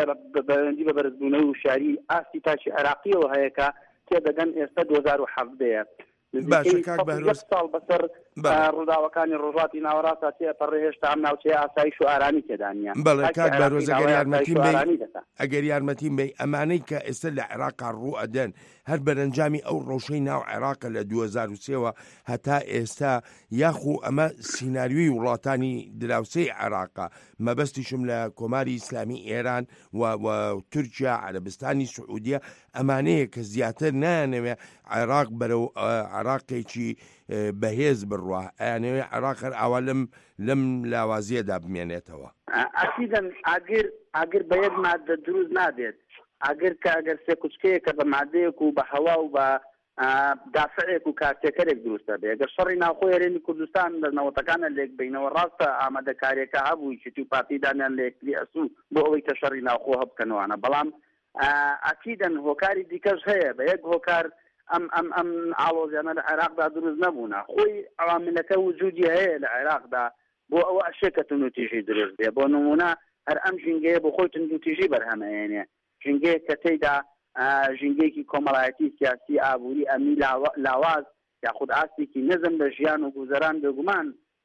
بە بەرزبوونەوەی وشاری ئاستی تاشی عێراقیەوە هەیە کە تێدەگەن ئێستا 2017 باشە کاک بەهرۆز ساڵ بەسەر ڕووداوەکانی ڕۆژاتی ناوەڕاستە تێپەڕێ هێشتا ئەم ناوچەیە ئاسایش و ئارانی تێدانە. بەڵێ کاک بەرۆز ئەگەر یارمەتیم بێ ئەمانەی کە ئێستا لە عێراقا ڕوو ئەدەن هەر بەرەنجامی ئەو ڕۆژەی ناو عێراقە لە 2023ەوە هەتا ئێستا یاخو ئەمە سیناریۆی وڵاتانی دراوسەی عێراقا مەبەستیشم لە کۆماری ئیسلامی ئێران و تورکیا عەرەبستانی سعودیە ئەمانەیە کە زیاتر نانەوێ عێراق بەرەو عێراقێکی بەهێز بڕوە ئەیانەوێ عێراق هەر ئاوا لەم لاوازیەدا بمێنێتەوە. ئەکیدن ئاگر بە یەک مادە دروست نابێت ئاگر کە ئەگەر سێ کوچکەیە کە بە مادەیەک و بە هەوا و بە دافعێک و کارتێکەرێک دروستە بێ ئەگەر شەڕی ناوخۆی هەرێمی کوردستان لەنەوەتەکانە لێک بینەوە ڕاستە ئامادەکاریەکە هەبووی چی و پارتیدانیان لە یەکتری ئەسوو بۆ ئەوەی کە شەڕی ناوخۆ هەبکەنەوەوانە بەڵام ئەکیدن هۆکاری دیکەش هەیە بە یەک هۆکار ئەم ئاڵۆزیانە لە عێراقدا دروست نەبوونە خۆی عواملەکە وجودی هەیە لە عێراقدا بۆ ئەوە ئەشێکە تونوتیژی دروست بێ بۆ نمونە هەر ئەم ژینگەیە بۆ خۆی تونوتیژی بەرهەمەێنێ ژینگەیە کە تێیدا ژینگەیەکی کۆمەڵایەتی سیاسی ئابووری ئەمی لاواز یاخود ئاستێکی نەزم لە ژیان و گوزەران بێگومان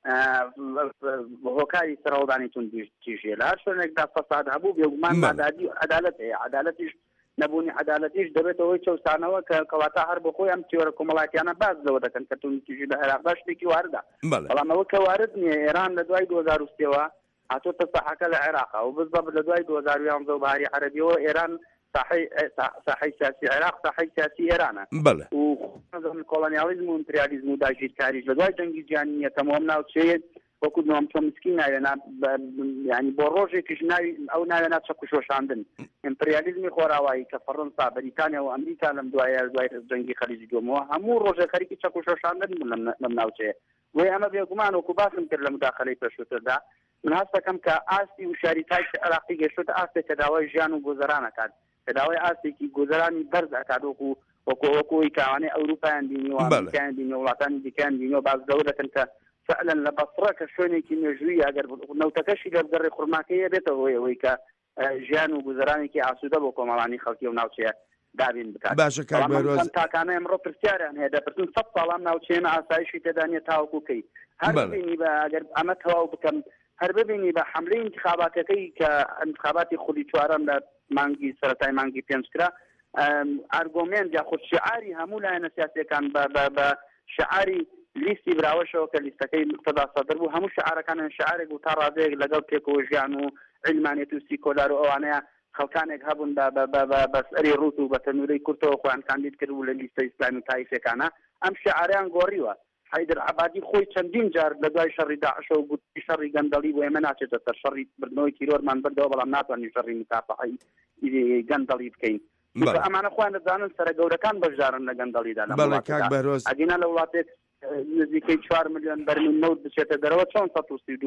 هۆکاری سەرهەڵدانی تونوتیژیە لە هەر شوێنێکدا فەساد هەبوو بێگومان مادادی عەدالەت هەیە عەدالەتیش نەبوونی عەدالەتیش دەبێتەوەی چەوسانەوە کە کەواتە هەر بۆ خۆی ئەم تیۆرە کۆمەڵایەتیانە باز لەوە دەکەن کە تونوتیژی لە عێراقدا شتێکی واردە بەڵام ئەوە کە وارد نییە ئێران لە دوای 2023ەوە هاتۆتە ساحەکە لە عێراقا و بزبە لە دوای 2011 و بەهاری عەرەبیەوە ئێران ساحەی سیاسی عێراق ساحەی سیاسی ئێرانە و کۆڵۆنیالیزم و ئیمپریالیزم و داگیرکاریش لە دوای جەنگی جیهانی یەکەمەوە ئەم ناوچەیە وەکو نۆم چۆن مسکی ناوێنا ینی بۆ ڕۆژێکیش ناوی ئەو ناوێنا چەک و شۆشاندن ئیمپریالیزمی خۆراوایی کە فەڕەنسا بەریتانیا و ئەمریکا لەم دوای جەنگی خەلیجی دووەمەوە هەموو ڕۆژێک خەریکی چەک و شۆشاندن لەم ناوچەیە وێ ئەمە بێگومان وەکو باسم کرد لە مداخەلەی پێشووتردا من هەست دەکەم کە ئاستی و شاری تایکی عێراقی گەشتوتە ئاستێک کە داوای ژیان و گۆزەرانەکات کە داوای ئاستێکی گۆزەرانی بەرز ئەکات وەکوی کاوانەی ئەوروپایان دینی و ئەمریکایان دینی وڵاتانی دیکەیان دینی و باز لەوە دەکەن کە فعلا لە بەسڕە کە شوێنێکی مێژووی ئەگەر نەوتەکەشی لە بگەڕی خوڕماکەیە بێتەوە ئەوەی کە ژیان و گوزەرانێکی ئاسوودە بۆ کۆمەڵانی خەڵکی و ناوچەیە دابین بکات باشە کاک بەرۆز تاکانە ئەمڕۆ پرسیاریان هەیە دەپرسن 100 ساڵ ناوچەیە ئاسایشی تێدانێ تاوەکوکەی هەر ببینی بە ئەگەر ئەمە تەواو بکەم هەر ببینی بە حملەی انتخاباتەکەی کە انتخاباتی خودی چوارەم لە مانگی سەرەتای مانگی پێنج کرا ئارگۆمنت یاخود شعاری هەموو لایەنە سیاسیەکان بە شعاری لیستی براوەشەوە کە لیستەکەی مقتەدا سەدر بوو هەموو شعارەکان شعارێک و تا ڕادەیەک لەگەڵ پێکەوە ژیان و علمانێت و سیکۆلار و ئەوانەیە خەڵکانێک هەبوون بەسەری ڕوت و بە تەنورەی کورتەوە خۆیان کاندید کرد و لە لیستە ئیسلامی تایفەکانە ئەم شعاریان گۆڕیوە حیدر عەبادی خۆی چەندین جار لە دوای شەڕی داعش و گوتی شەڕی گەندەڵی بۆ ئێمە ناچێتە سەر شەڕی بردنەوەی تیرۆرمان بردەوە بەڵام ناتوانین شەڕی متافعی گەندەڵی بکەین ئەمانە خۆیان دەزانن سەرە گەورەکان بەشدارن لە گەندەڵیدا ئەگەنا لە وڵاتێک نزیکەی 4 ملیۆن بەرمیل نەوت بچێتە دەرەوە چۆن 132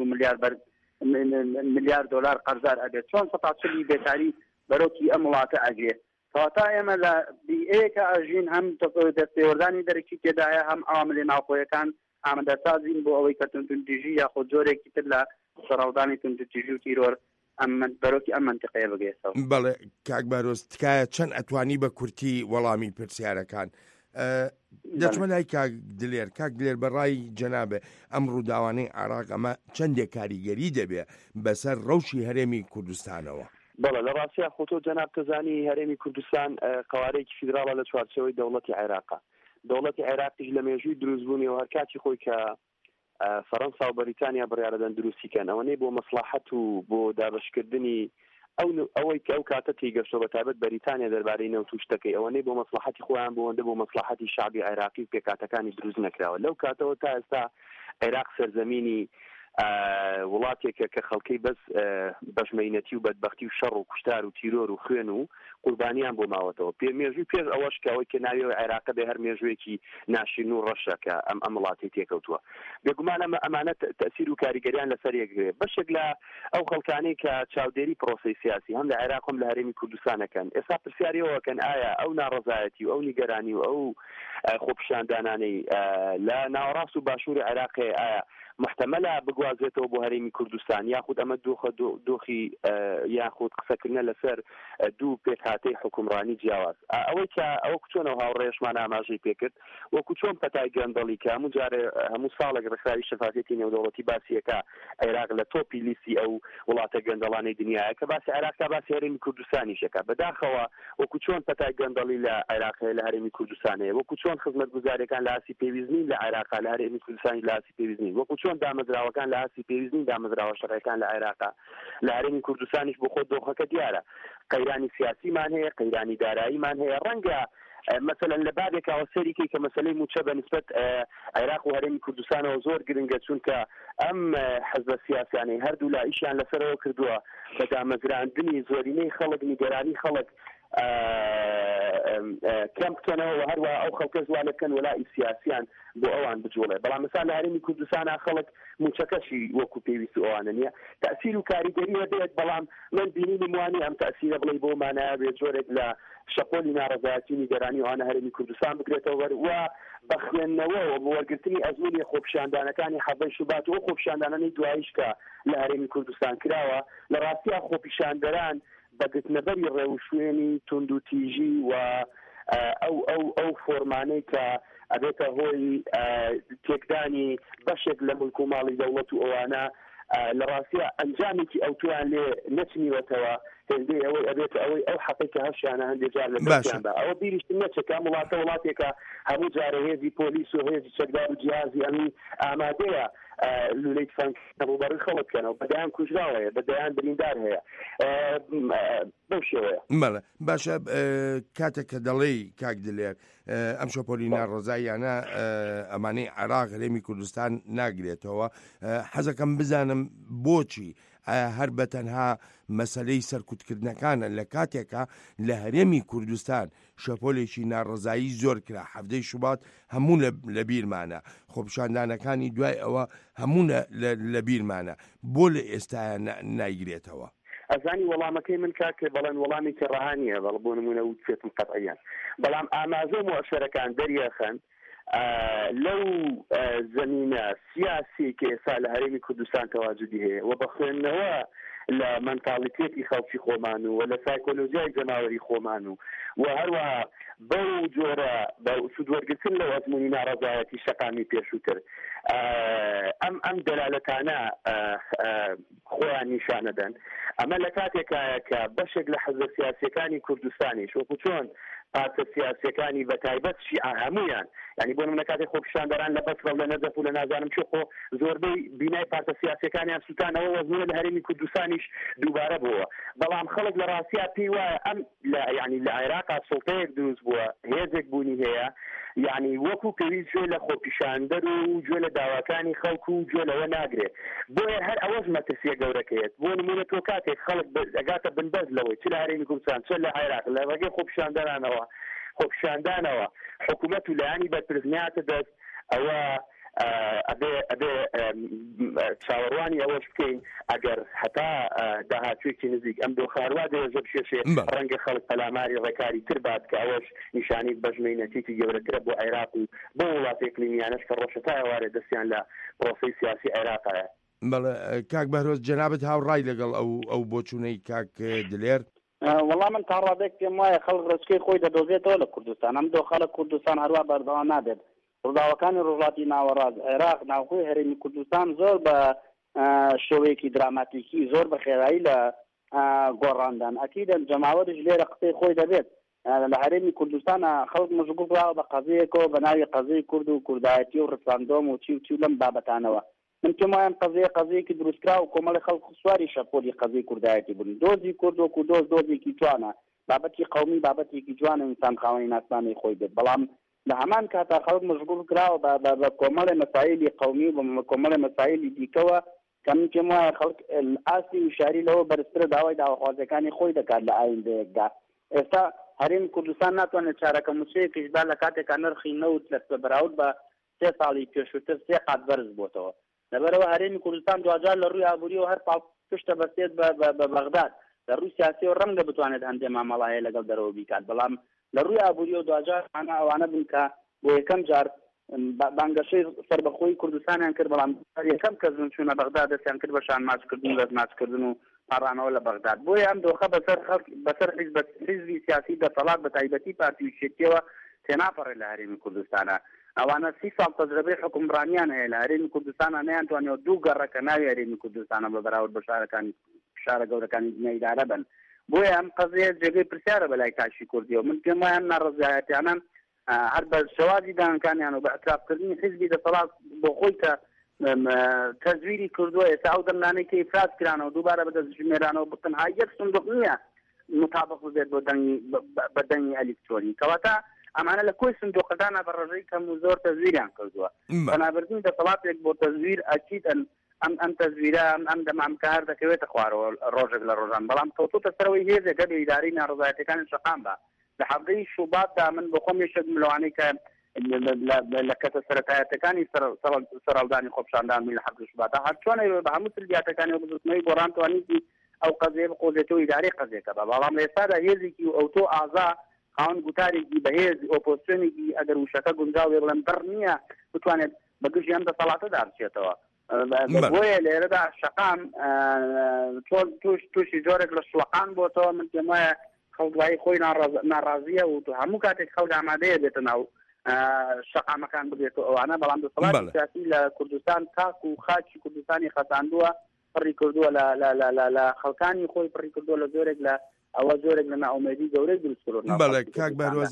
میلیارد دلار قەرزار ئەبێت چۆن 140 بێکاری بەرەوکی ئەم وڵاتە ئەگرێت کەواتە ئێمە لە بیئەیەکە ئەژین هەم دەستێوەردانی دەرەکی تێدایە هەم عواملی ناوخۆیەکان ئامادەسازین بۆ ئەوەی کە تونتیژی یاخود جۆرێکی تر لە سەرهەڵدانی تونتیژی و تیرۆر بەرەوکی ئەم منتیقەیە بگەێتەوە. بەڵێ کاک بەرۆز تکایە چەند ئەتوانی بە کورتی وەڵامی پرسیارەکان دەچمە لای کاک دلێر بەڕای جەنابێ ئەم ڕووداوانەی عێراق ئەمە چەندێک کاریگەری دەبێ بەسەر ڕەوشی هەرێمی کوردستانەوە. بەڵێ لە ڕاستیە خۆتۆ جەناب کەزانی هەرێمی کوردستان قەوارەیەکی فیدراڵە لە چوارچەوەی دەوڵەتی عێراقا دەوڵەتی عێراقیش لە مێژووی دروستبوونی و هەر کاتی خۆی کە فەڕەنسا و بەریتانیا بڕیاردەدەن دروستیکەن ئەوەنەی بۆ مەسلحەت و بۆ دابشکردنی ئەوەی کە ئەو کاتە تێگەشتەوە بەتایبەت بەریتانیا دەربارەی نەوتوشتەکەی ئەوەنەی بۆ مەسلحەتی خۆیان بۆەوەندە بۆ مەسلحەتی شعبی عێراقی و پێکاتەکانی دروست نەکراوە لەو کاتەوە تا ئێستا عێراق سەرزەمینی وڵاتێکە کە خەڵکەی بەس بەشمەینەتی و بەدبەختی و شەڕ و کوشتار و تیرۆر و خوێن و قوربانیان بۆ ماوەتەوە مێژووی پێش ئەوەش کە ئەوەی کە ناوی عێراق بێ هەر مێژوویەکی ناشرین و ڕەشە کە ئەم وڵاتی تێکەوتووە بێگومان ئەمانە تەسیر و کاریگەریان لەسەر یەکگرێ بەشێک لە ئەو خەڵکانەی کە چاودێری پرۆسەی سیاسی هەم لە عێراق هەم لە هەرێمی کوردستانەکەن ئێستا پرسیاریەوەکەن ئایا ئەو ناڕەزایەتی و ئەو نیگەرانی و ئەو خۆپیشاندانانەی لە ناوەڕاست و باشووری عێراقی ئایا محتملە بگوازێتەوە بۆ هەرێمی کوردستان یاخود ئەمە دۆخی یاخود قسەکردنە لەسەر دوو پێک کاتەی حکومڕانی جیاواز ئەوەی کە ئەوە چۆنەوە هاوڕێشمان ئاماژەی پێکرد وەکو چۆن پەتای گەندەڵی کە هەموو جارێ هەموو ساڵێک ڕێکخراوی شەفافێتی نێودەوڵەتی باسیەکە عێراق لە تۆپی لیستی ئەو وڵاتە گەندەڵانەی دنیاە کە باسی عێراقا باسی هەرێمی کوردستانیشەکە بەداخەوە وەکو چۆن پەتای گەندەڵی لە عێراق لە هەرێمی کوردستانەیە وەکو چۆن خزمەتگوزاریەکان لە ئاسی پێویستنی لە عێراقا لە هەرێمی کوردستانی لە ئاسی پێویستنی وەکو چۆن دامەزراوەکان لە ئاسی پێویستنی دامەزراوە شەڕەکان لە عێراقا لە هەرێمی کوردستانیش بۆ خۆ دۆخەکە دیارە قەیرانی سیاسیمان هەیە قەیرانی داراییمان هەیە ڕەنگە مثلا لە بابێکەوە سەریکەی کە مەسەلەی موچە بەنسبەت عێراق و هەرێمی کوردستانەوە زۆر گرنگە چونکە ئەم حەزبە سیاسیانەی هەردوو لا ئیشیان لەسەرەوە کردووە بە دامەزراندنی زۆرینەی خەڵک نیگەرانی خەڵک کەم بکەنەوە هەروە ئەو خەڵکە زوالەکەن وەلای سیاسیان بۆ ئەوان بجوڵێ بەڵام مثلا لە هەرێمی کوردستانە خەڵک موچەکەشی وەکو پێویست و ئەوانە نییە تەئسیر و کاریگەریە دێت بەڵام من بینینی وانی ئەم تەئسیرە بڵێ بۆ مانایە بێت جۆرێک لە شەپۆلی ناڕەزایەتی نیگەرانی ئەوانە هەرێمی کوردستان بکرێتەوە و بە خوێندنەوەەوە بۆ وەرگرتنی ئەزمموی خۆپیشاندانەکانی حەزەی شوبات و خۆپیشاندانەی دواییش کە لە هەرێمی کوردستان کراوە لە ڕاستیە خۆپیشاندەران بەگرتنەبەری ڕێوشوێنی تونند و تیژی و ئەو فۆرمانەی کە ئەبێتە هۆی تێکدانی بەشێک لە ملک و ماڵی دەوڵەت و ئەوانە لە ڕاستیە ئەنجامێکی ئەو تویان لێ نەچنیوەتەوە هێندەی ئەوەی ئەبێتە ئەوەی ئەو حەقی کە هەشیانە هەندێک جار لە دەستیاندا ئەوە بیریشتن نەچێکە وڵاتە وڵاتێکە هەموو جارە هێزی پۆلیس و هێزی چەکدار و جیازی ئەمی ئامادەیە لولەی تفەنگ ڕوبەڕووی خەڵک بکەنەوە بەدایان کوژراوەیە بەدایان بریندار هەیە بەو شێوەیە بەڵێ باشە کاتێک کە دەڵێی کاک دلێر ئەم شەپۆلی ناڕۆزاییانە ئەمانەی عێراق هەرێمی کوردستان ناگرێتەوە حەزەکەم بزانم بۆچی هەر بە تەنها مەسەلەی سەرکوتکردنەکانە لە کاتێکە لە هەرێمی کوردستان شەپۆلێکی ناڕزایی زۆر کرا هەفتەی شوبات هەموو لە بیرمانە خۆپیشاندانەکانی دوای ئەوە هەموو لە بیرمانە بۆ لە ئێستا نایگرێتەوە ئەزانی وەڵامەکەی من کاکە بەڵێن وەڵامێکی ڕەهانیە بەڵ بۆ نمونە و فێتم قەتعیان بەڵام ئاماژە مؤشەرەکان دەریەخەن لەو زمینە سیاسی کە ئێستا لە هەرێمی کوردستان تەواجودی هەیە و بە خوێندنەوە لە مەنتاڵیتێتی خەڵکی خۆمان و لە سایکۆلۆژیای جەماوەری خۆمان و هەروەها بەو جۆرە بە سوودوەرگرتن لە ئەزمموی ناڕەزایەتی شەقامی پێشووتر ئەم دەلالەتانە خۆیان نیشانەدەن ئەمە لە کاتێکە کە بەشێک لە حەزبە سیاسیەکانی کوردستانیش وەکو چۆن پارتە سیاسیەکانی بەتایبەت شیعە هەمویان ینی بۆ نمونە کاتێک خۆپیشاندەران لە بەسڕە لە نەجەف و لە نازانم چۆ خۆ زۆربەی بینای پارتە سیاسیەکانیان سوتانەوە وەزنە لە هەرێمی کوردستانیش دووبارە بووە بەڵام خەڵک لە ڕاستیا پێی وایە ئەم ینی لە عێراقا سوڵتەیەک دروست بووە هێزێک بوونی هەیە یعنی وەکو پێویست گوێ لە خۆپیشاندەر و گوێ لە داواکانی خەڵکو و گوێ لەوە ناگرێت بۆیە هەر ئەوەش مەترسیە گەورەکەیت بۆ نمونە تۆ کاتێک خەڵک ئەگاتە بنبەست لەوەی چ لە هەرێمی کوردستان چ لە عێراق لە ڕێگەی خۆپیشاندانەوە حکوومەت و لایانی بەرپرسنیاتە دەست ئەوە ئەبێ چاوەڕوانی ئەوەش بکەین ئەگەر هەتا داهاتوێکی نزیک ئەم دۆخاروا دەوێژە بشێشێ ڕەنگە خەڵک پەلاماری ڕێکاری تر بات کە ئەوەش نیشانی بەژمەی نەتیجی گەورەترە بۆ عێراق و بۆ وڵات ئیقلیمیانەش کە ڕۆژهەتا ئەوارێ دەستیان لە پرۆسەی سیاسی عێراقایە. بەڵێ کاک بەهرۆز جەنابەت هاوڕای لەگەڵ ئەو بۆچوونەی کاک دلێر وەڵام من تا ڕادێک پێم وایە خەڵک ڕێچکەی خۆی دەدۆزێتەوە لە کوردستان ئەم دۆخە لە کوردستان هەروە بەردەوام نابێت ڕووداوەکانی ڕۆژهەڵاتی ناوەڕاست عێراق ناوخۆی هەرێمی کوردستان زۆر بە شێوەیەکی دراماتیکی زۆر بە خێرایی لە گۆڕاندان ئەکیدەن جەماوەریش لێرە قسەی خۆی دەبێت لە هەرێمی کوردستانە خەڵک مەشغوڵ بووە بە قەزەیەکەوە بە ناوی قەزەی کورد و کوردایەتی و ڕفاندۆم و چی و چی لەم بابەتانەوە من پێم وایە قەزەیەکی دروستکرا و کۆمەڵی خەڵک سواری شەپۆلی قەزەی کوردایەتی بوون دۆزی کورد وەکو دۆزێکی جوانە بابەتی قەومی بابەتێکی جوانە ئینسان خاوەنی ناسنامەی خۆی بێت بەڵام لە هەمان کاتا خەڵک مەشغوڵ کراوە بە کۆمەڵی مەسایلی قەومی و کۆمەڵی مەسایلی دیکەوە کە من پێم وایە خەڵک ئاستی وشاری لەوە بەرزترە داوای داواخوازەکانی خۆی دەکات لە ئایندەیەکدا ئێستا هەرێمی کوردستان ناتوانێت چارەکە موچەیەکیشدا لە کاتێکا نرخی نەوت لە بەراورد بە 3 ساڵی پێشووتر 3 قات بەرز بۆتەوە لەبەرەوە هەرێمی کوردستان دوجار لە ڕووی ئابووری و هەر پشتە بەستێت بە بەغداد لە ڕووی سیاسی و ڕەنگە بتوانێت هەندێک مامەڵایە لەگەڵ دەرەوە بیکات بەڵام لە ڕووی ئابووری و دوجار ئەوانە بن کە بۆ یەکەم جار بانگەشەی سەربەخۆی کوردستانیان کرد بەڵام یەکەم کەس چوونە بەغداد دەستیان کرد بە شانماچکردن و دەستماچکردن و پارانەوە لە بەغداد بۆیە ئەم دۆخە بەسەر حیزبی سیاسی دەسەڵات بە تایبەتی پارتیویشێتیەوە تێناپەڕێ لە هەرێمی کوردستانە ئەوانە 30 ساڵ تەجربەی حکومڕانیان هەیە لە هەرێمی کوردستانە نەیانتوانێت دوو گەڕەکە ناوی هەرێمی کوردستانە بە بەراورد بە شارە گەورەکانی دنیای ئیدارە بن بۆیە ئەم قەزەیە جێگەی پرسیارە بەلای تاشی کوردیەوە من پێم وایە ناڕەزایەتیانان هەر بە شەوازی دانکانیان و بە ئەترافکردنی حیزبی دەسەڵات بۆ خۆی کە تەزویری کردووە ئێستا ئەو دەمانەی کە ئیفراز کرانەوە دووبارە بەدەستژمێرانەوە تەنها یەک سندوق نییە مطابق بێت بە دەنگی ئەلکترۆنی کەواتە ئەمانە لە کۆی سندوقەدانە بە ڕێژەی کەم و زۆر تەزویریان کردووە بەنابردنی دەسەڵاتێک بۆ تەزویر ئەچیت ئەم تەزویرە ئەم دەمامکار دەکەوێتە خوارەوە ڕۆژێک لە ڕۆژان بەڵام کەوتوتە سەرەوەی هێزێکە بە ئیدارەی ناڕزایەتەکانی شەقام بە لە هەفتەی شوباتدا من بۆ خۆم یەکێک ملوانەی کە لە کەتە سەرەتایەتەکانی سەرهەڵدانی خۆپیشاندان لە هەفتەی شوباتە هەر چۆن بە هەموو سلبیاتەکانی و بزرگتنەوەی گۆڕان توانیتی ئەو قەزەیە بقۆزێتەوە ئیدارەی قەزێکە بە بەڵام لە ئێستادا هێزێکی و ئەوتۆ ئازا خاوەن گوتارێکی بەهێز ئۆپۆزیسیۆنێکی ئەگەر وشەکە گونجاو بڵێن بەر نییە بتوانێت بەگژی ئەم دەسەڵاتەدا بچێتەوە بۆیە لێرەدا شەقام تووشی جۆرێک لە شڵەقان بۆتەوە من پێم وایە خەڵک خۆی ناڕازیە و هەموو کاتێک خەڵک ئامادەیە بێتە ناو شەقامەکان ببێتەوە ئەوانە بەڵام دەسەڵاتی سیاسی لە کوردستان تاک و خاچی کوردستانی خەساندووە پڕی کردووە لە خەڵکانی خۆی پڕی کردووە لە زۆرێک لە ئەوە زۆرێک لە ناومێدی گەورەی دروست کردووە بەڵێ کاک بەروەز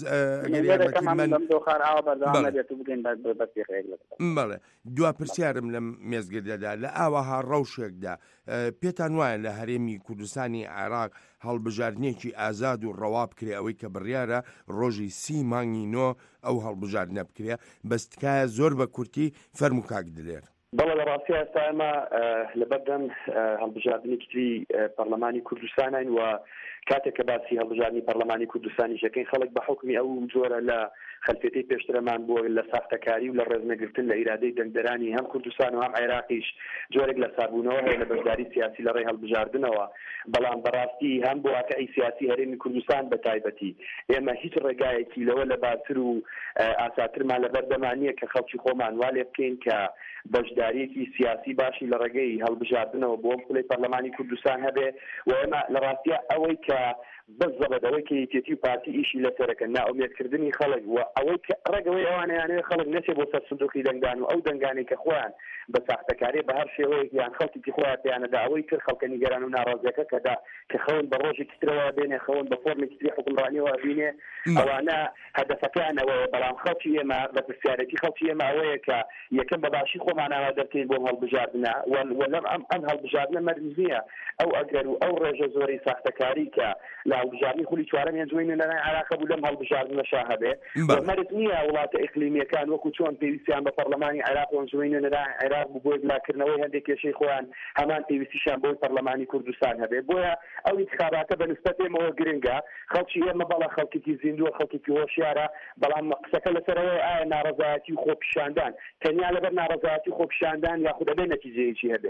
بەڵێ دوا پرسیارم لە مێزگردەدا لە ئاواها ڕەوشێکدا پێتان وایە لە هەرێمی کوردستانی عێراق هەڵبژاردنێکی ئازاد و ڕەوا بکرێ ئەوەی کە بڕیارە ڕۆژی 30 مانگی نۆ ئەو هەڵبژاردنە بکرێ بەستکایە زۆر بە کورتی فەرمو کاک دلێر بەڵێ لە ڕاستی ئێستا ئێمە لەبەردەم هەڵبژاردنی کتری پەرلەمانی کوردستانین و کاتێک کە باسی هەڵبژاردننی پەرلەمانی کوردستانی شەکەین خەڵک بە حکمی ئەو جۆرە لە خەلفێتەی پێشترەمان بووە لە ساختەکاری و لە ڕێزنەگرتن لە ئیرادەی دەنگدەرانی هەم کوردستان و هەم عێراقیش جۆرێک لە سابوونەوە هەیە لە بەشداری سیاسی لە ڕێی هەڵبژاردنەوە بەڵام بەڕاستی هەم بۆ ئاکەی سیاسی هەرێمی کوردستان بە تایبەتی ئێمە هیچ ڕێگایەکی لەوە لە باشتر و ئاساترمان لە بەردەمانیە کە خەڵکی خۆمان وا لێ بکەین کە بەشداریەکی سیاسی باشی لە ڕێگەی هەڵبژاردنەوە بۆ پڵەی پەرلەمانی کوردستان هەبێ و ئێمە لە ڕاستیە ئەوەی کە بەس زەبەدەوەی کە یەکێتی و پارتی ئیشی لەسەرەکە ناومێدکردنی خەڵک و ئەوەی کە ڕێگەوەی ئەوانەیانەوە خەڵک نەچێ بۆ سەر سندوقی دەنگدان و ئەو دەنگانی کە خۆیان بە ساختەکاری بە هەر شێوەیەک یان خەڵکی خۆیان پێیانەدا ئەوەی کرد خەڵکە نیگەران و ناڕازیەکە کەدا کە خەون بە ڕۆژێکی ترەوە بێنێ خەون بە فۆرمێکی تری حکومڕانیەوە بینێ ئەوانە هەدەفەکانەوەیە بەڵام خەڵکی ئێمە بە پرسیارەتی خەڵکی ئێمە ئەوەیە کە یەکەم بەباشی خۆمان ئامادە بکەین بۆ هەڵبژاردنە وەلەم ئەم هەڵبژاردنە مەرج نییە ئەو ئەگەر و ئەو ڕێژە زۆری ساختەکاری کە لە هەڵبژاردننی خولی چوارەمیان جوێنە لەلای عێراق بوو لەم هەڵبژاردنەشا هەبێ مەرج نییە وڵاتە ئیقلیمیەکان وەکو چۆن پێویستیان بە پەرلەمانی عێراق جوێنە لەلای عێراق بوو بۆی بلاکردنەوەی هەندێک کێشەی خۆیان هەمان پێویستیشان بۆی پەرلەمانی کوردستان هەبێ بۆیە ئەو انتخاباتە بە نسبەت ئێمەوە گرنگە خەڵکی ئێمە بەڵا خەڵکێکی زیندووە خەڵکێکی هۆشیارە بەڵام قسەکە لەسەرەوەی ئایا ناڕەزایەتی و خۆپیشاندان تەنیا لەبەر ناڕەزایەتی و خۆپیشاندان یاخود ئەبێ نەتیجەیەکی هەبێ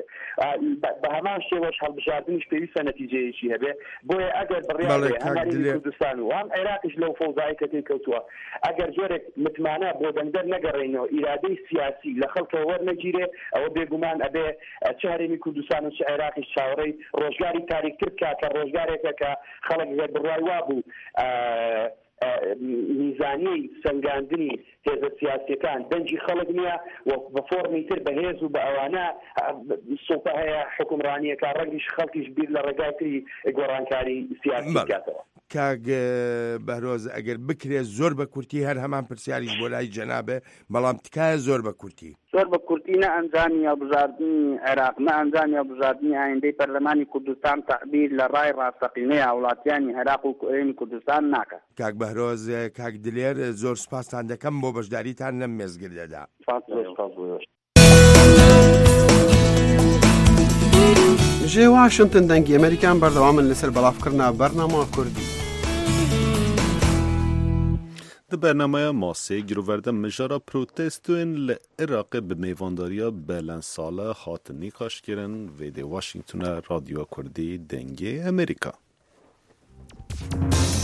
بە هەمان شێوەش هەڵبژاردننیش پێویستە نەتیجەیەکی هەبێ بۆیە ئەگەر بڕیارێ هەماری کوردستان و ئەم عێراقیش لەو فەوزایی کە تێکەوتووە ئەگەر جۆرێک متمانە بۆ دەنگدەر نەگەڕێنەوە ئیرادەی سیاسی لە خەڵکەوە وەرنەگیرێ ئەوە بێگومان ئەبێ چ هەرێمی کوردستان و چ عێراقیش چاوەڕێی ڕۆژگاری تاریکتر بکات کە ڕۆژگارێکە کە خەڵک هێ بڕوای وابوو میزانی سەنگاندنی هێزە سیاسیەکان دەنجی خەڵک نییە و بە فۆرمی تر بەهێز و بە ئەوانە سوڵتە هەیە حکومڕانیەکە ڕەنگیش خەڵکیش بیر لە ڕێگای تری گۆڕانکاری سیاسی بکاتەوە کاک بەهرۆز ئەگەر بکرێت زۆر بە کورتی هەر هەمان پرسیاریش بۆ لای جەنابێ بەڵام تکایە زۆر بە کورتی زۆر بە کورتی نە ئەنجامی هەڵبژاردننی عێراق نە ئەنجامی هەڵبژاردننی ئایندەی پەرلەمانی کوردستان تەعبیر لە ڕای ڕاستەقینەی وڵاتیانی عێراق و هەرێمی کوردستان ناکات کاک بەهرۆز کاک دلێر زۆر سوپاسان دەکەم بۆ بەشداریتان لەم مێزگردەدا ژێ واشنتن دەنگی ئەمریکان بەردەوامن لەسەر بەڵافکردنا بەرنامە کوردی د برنامه ماسه گروورده مجارا پروتستوین لعراق به میوانداریا بلند ساله خات نیکاش کرن و دی واشنگتن رادیو کردی دنگی امریکا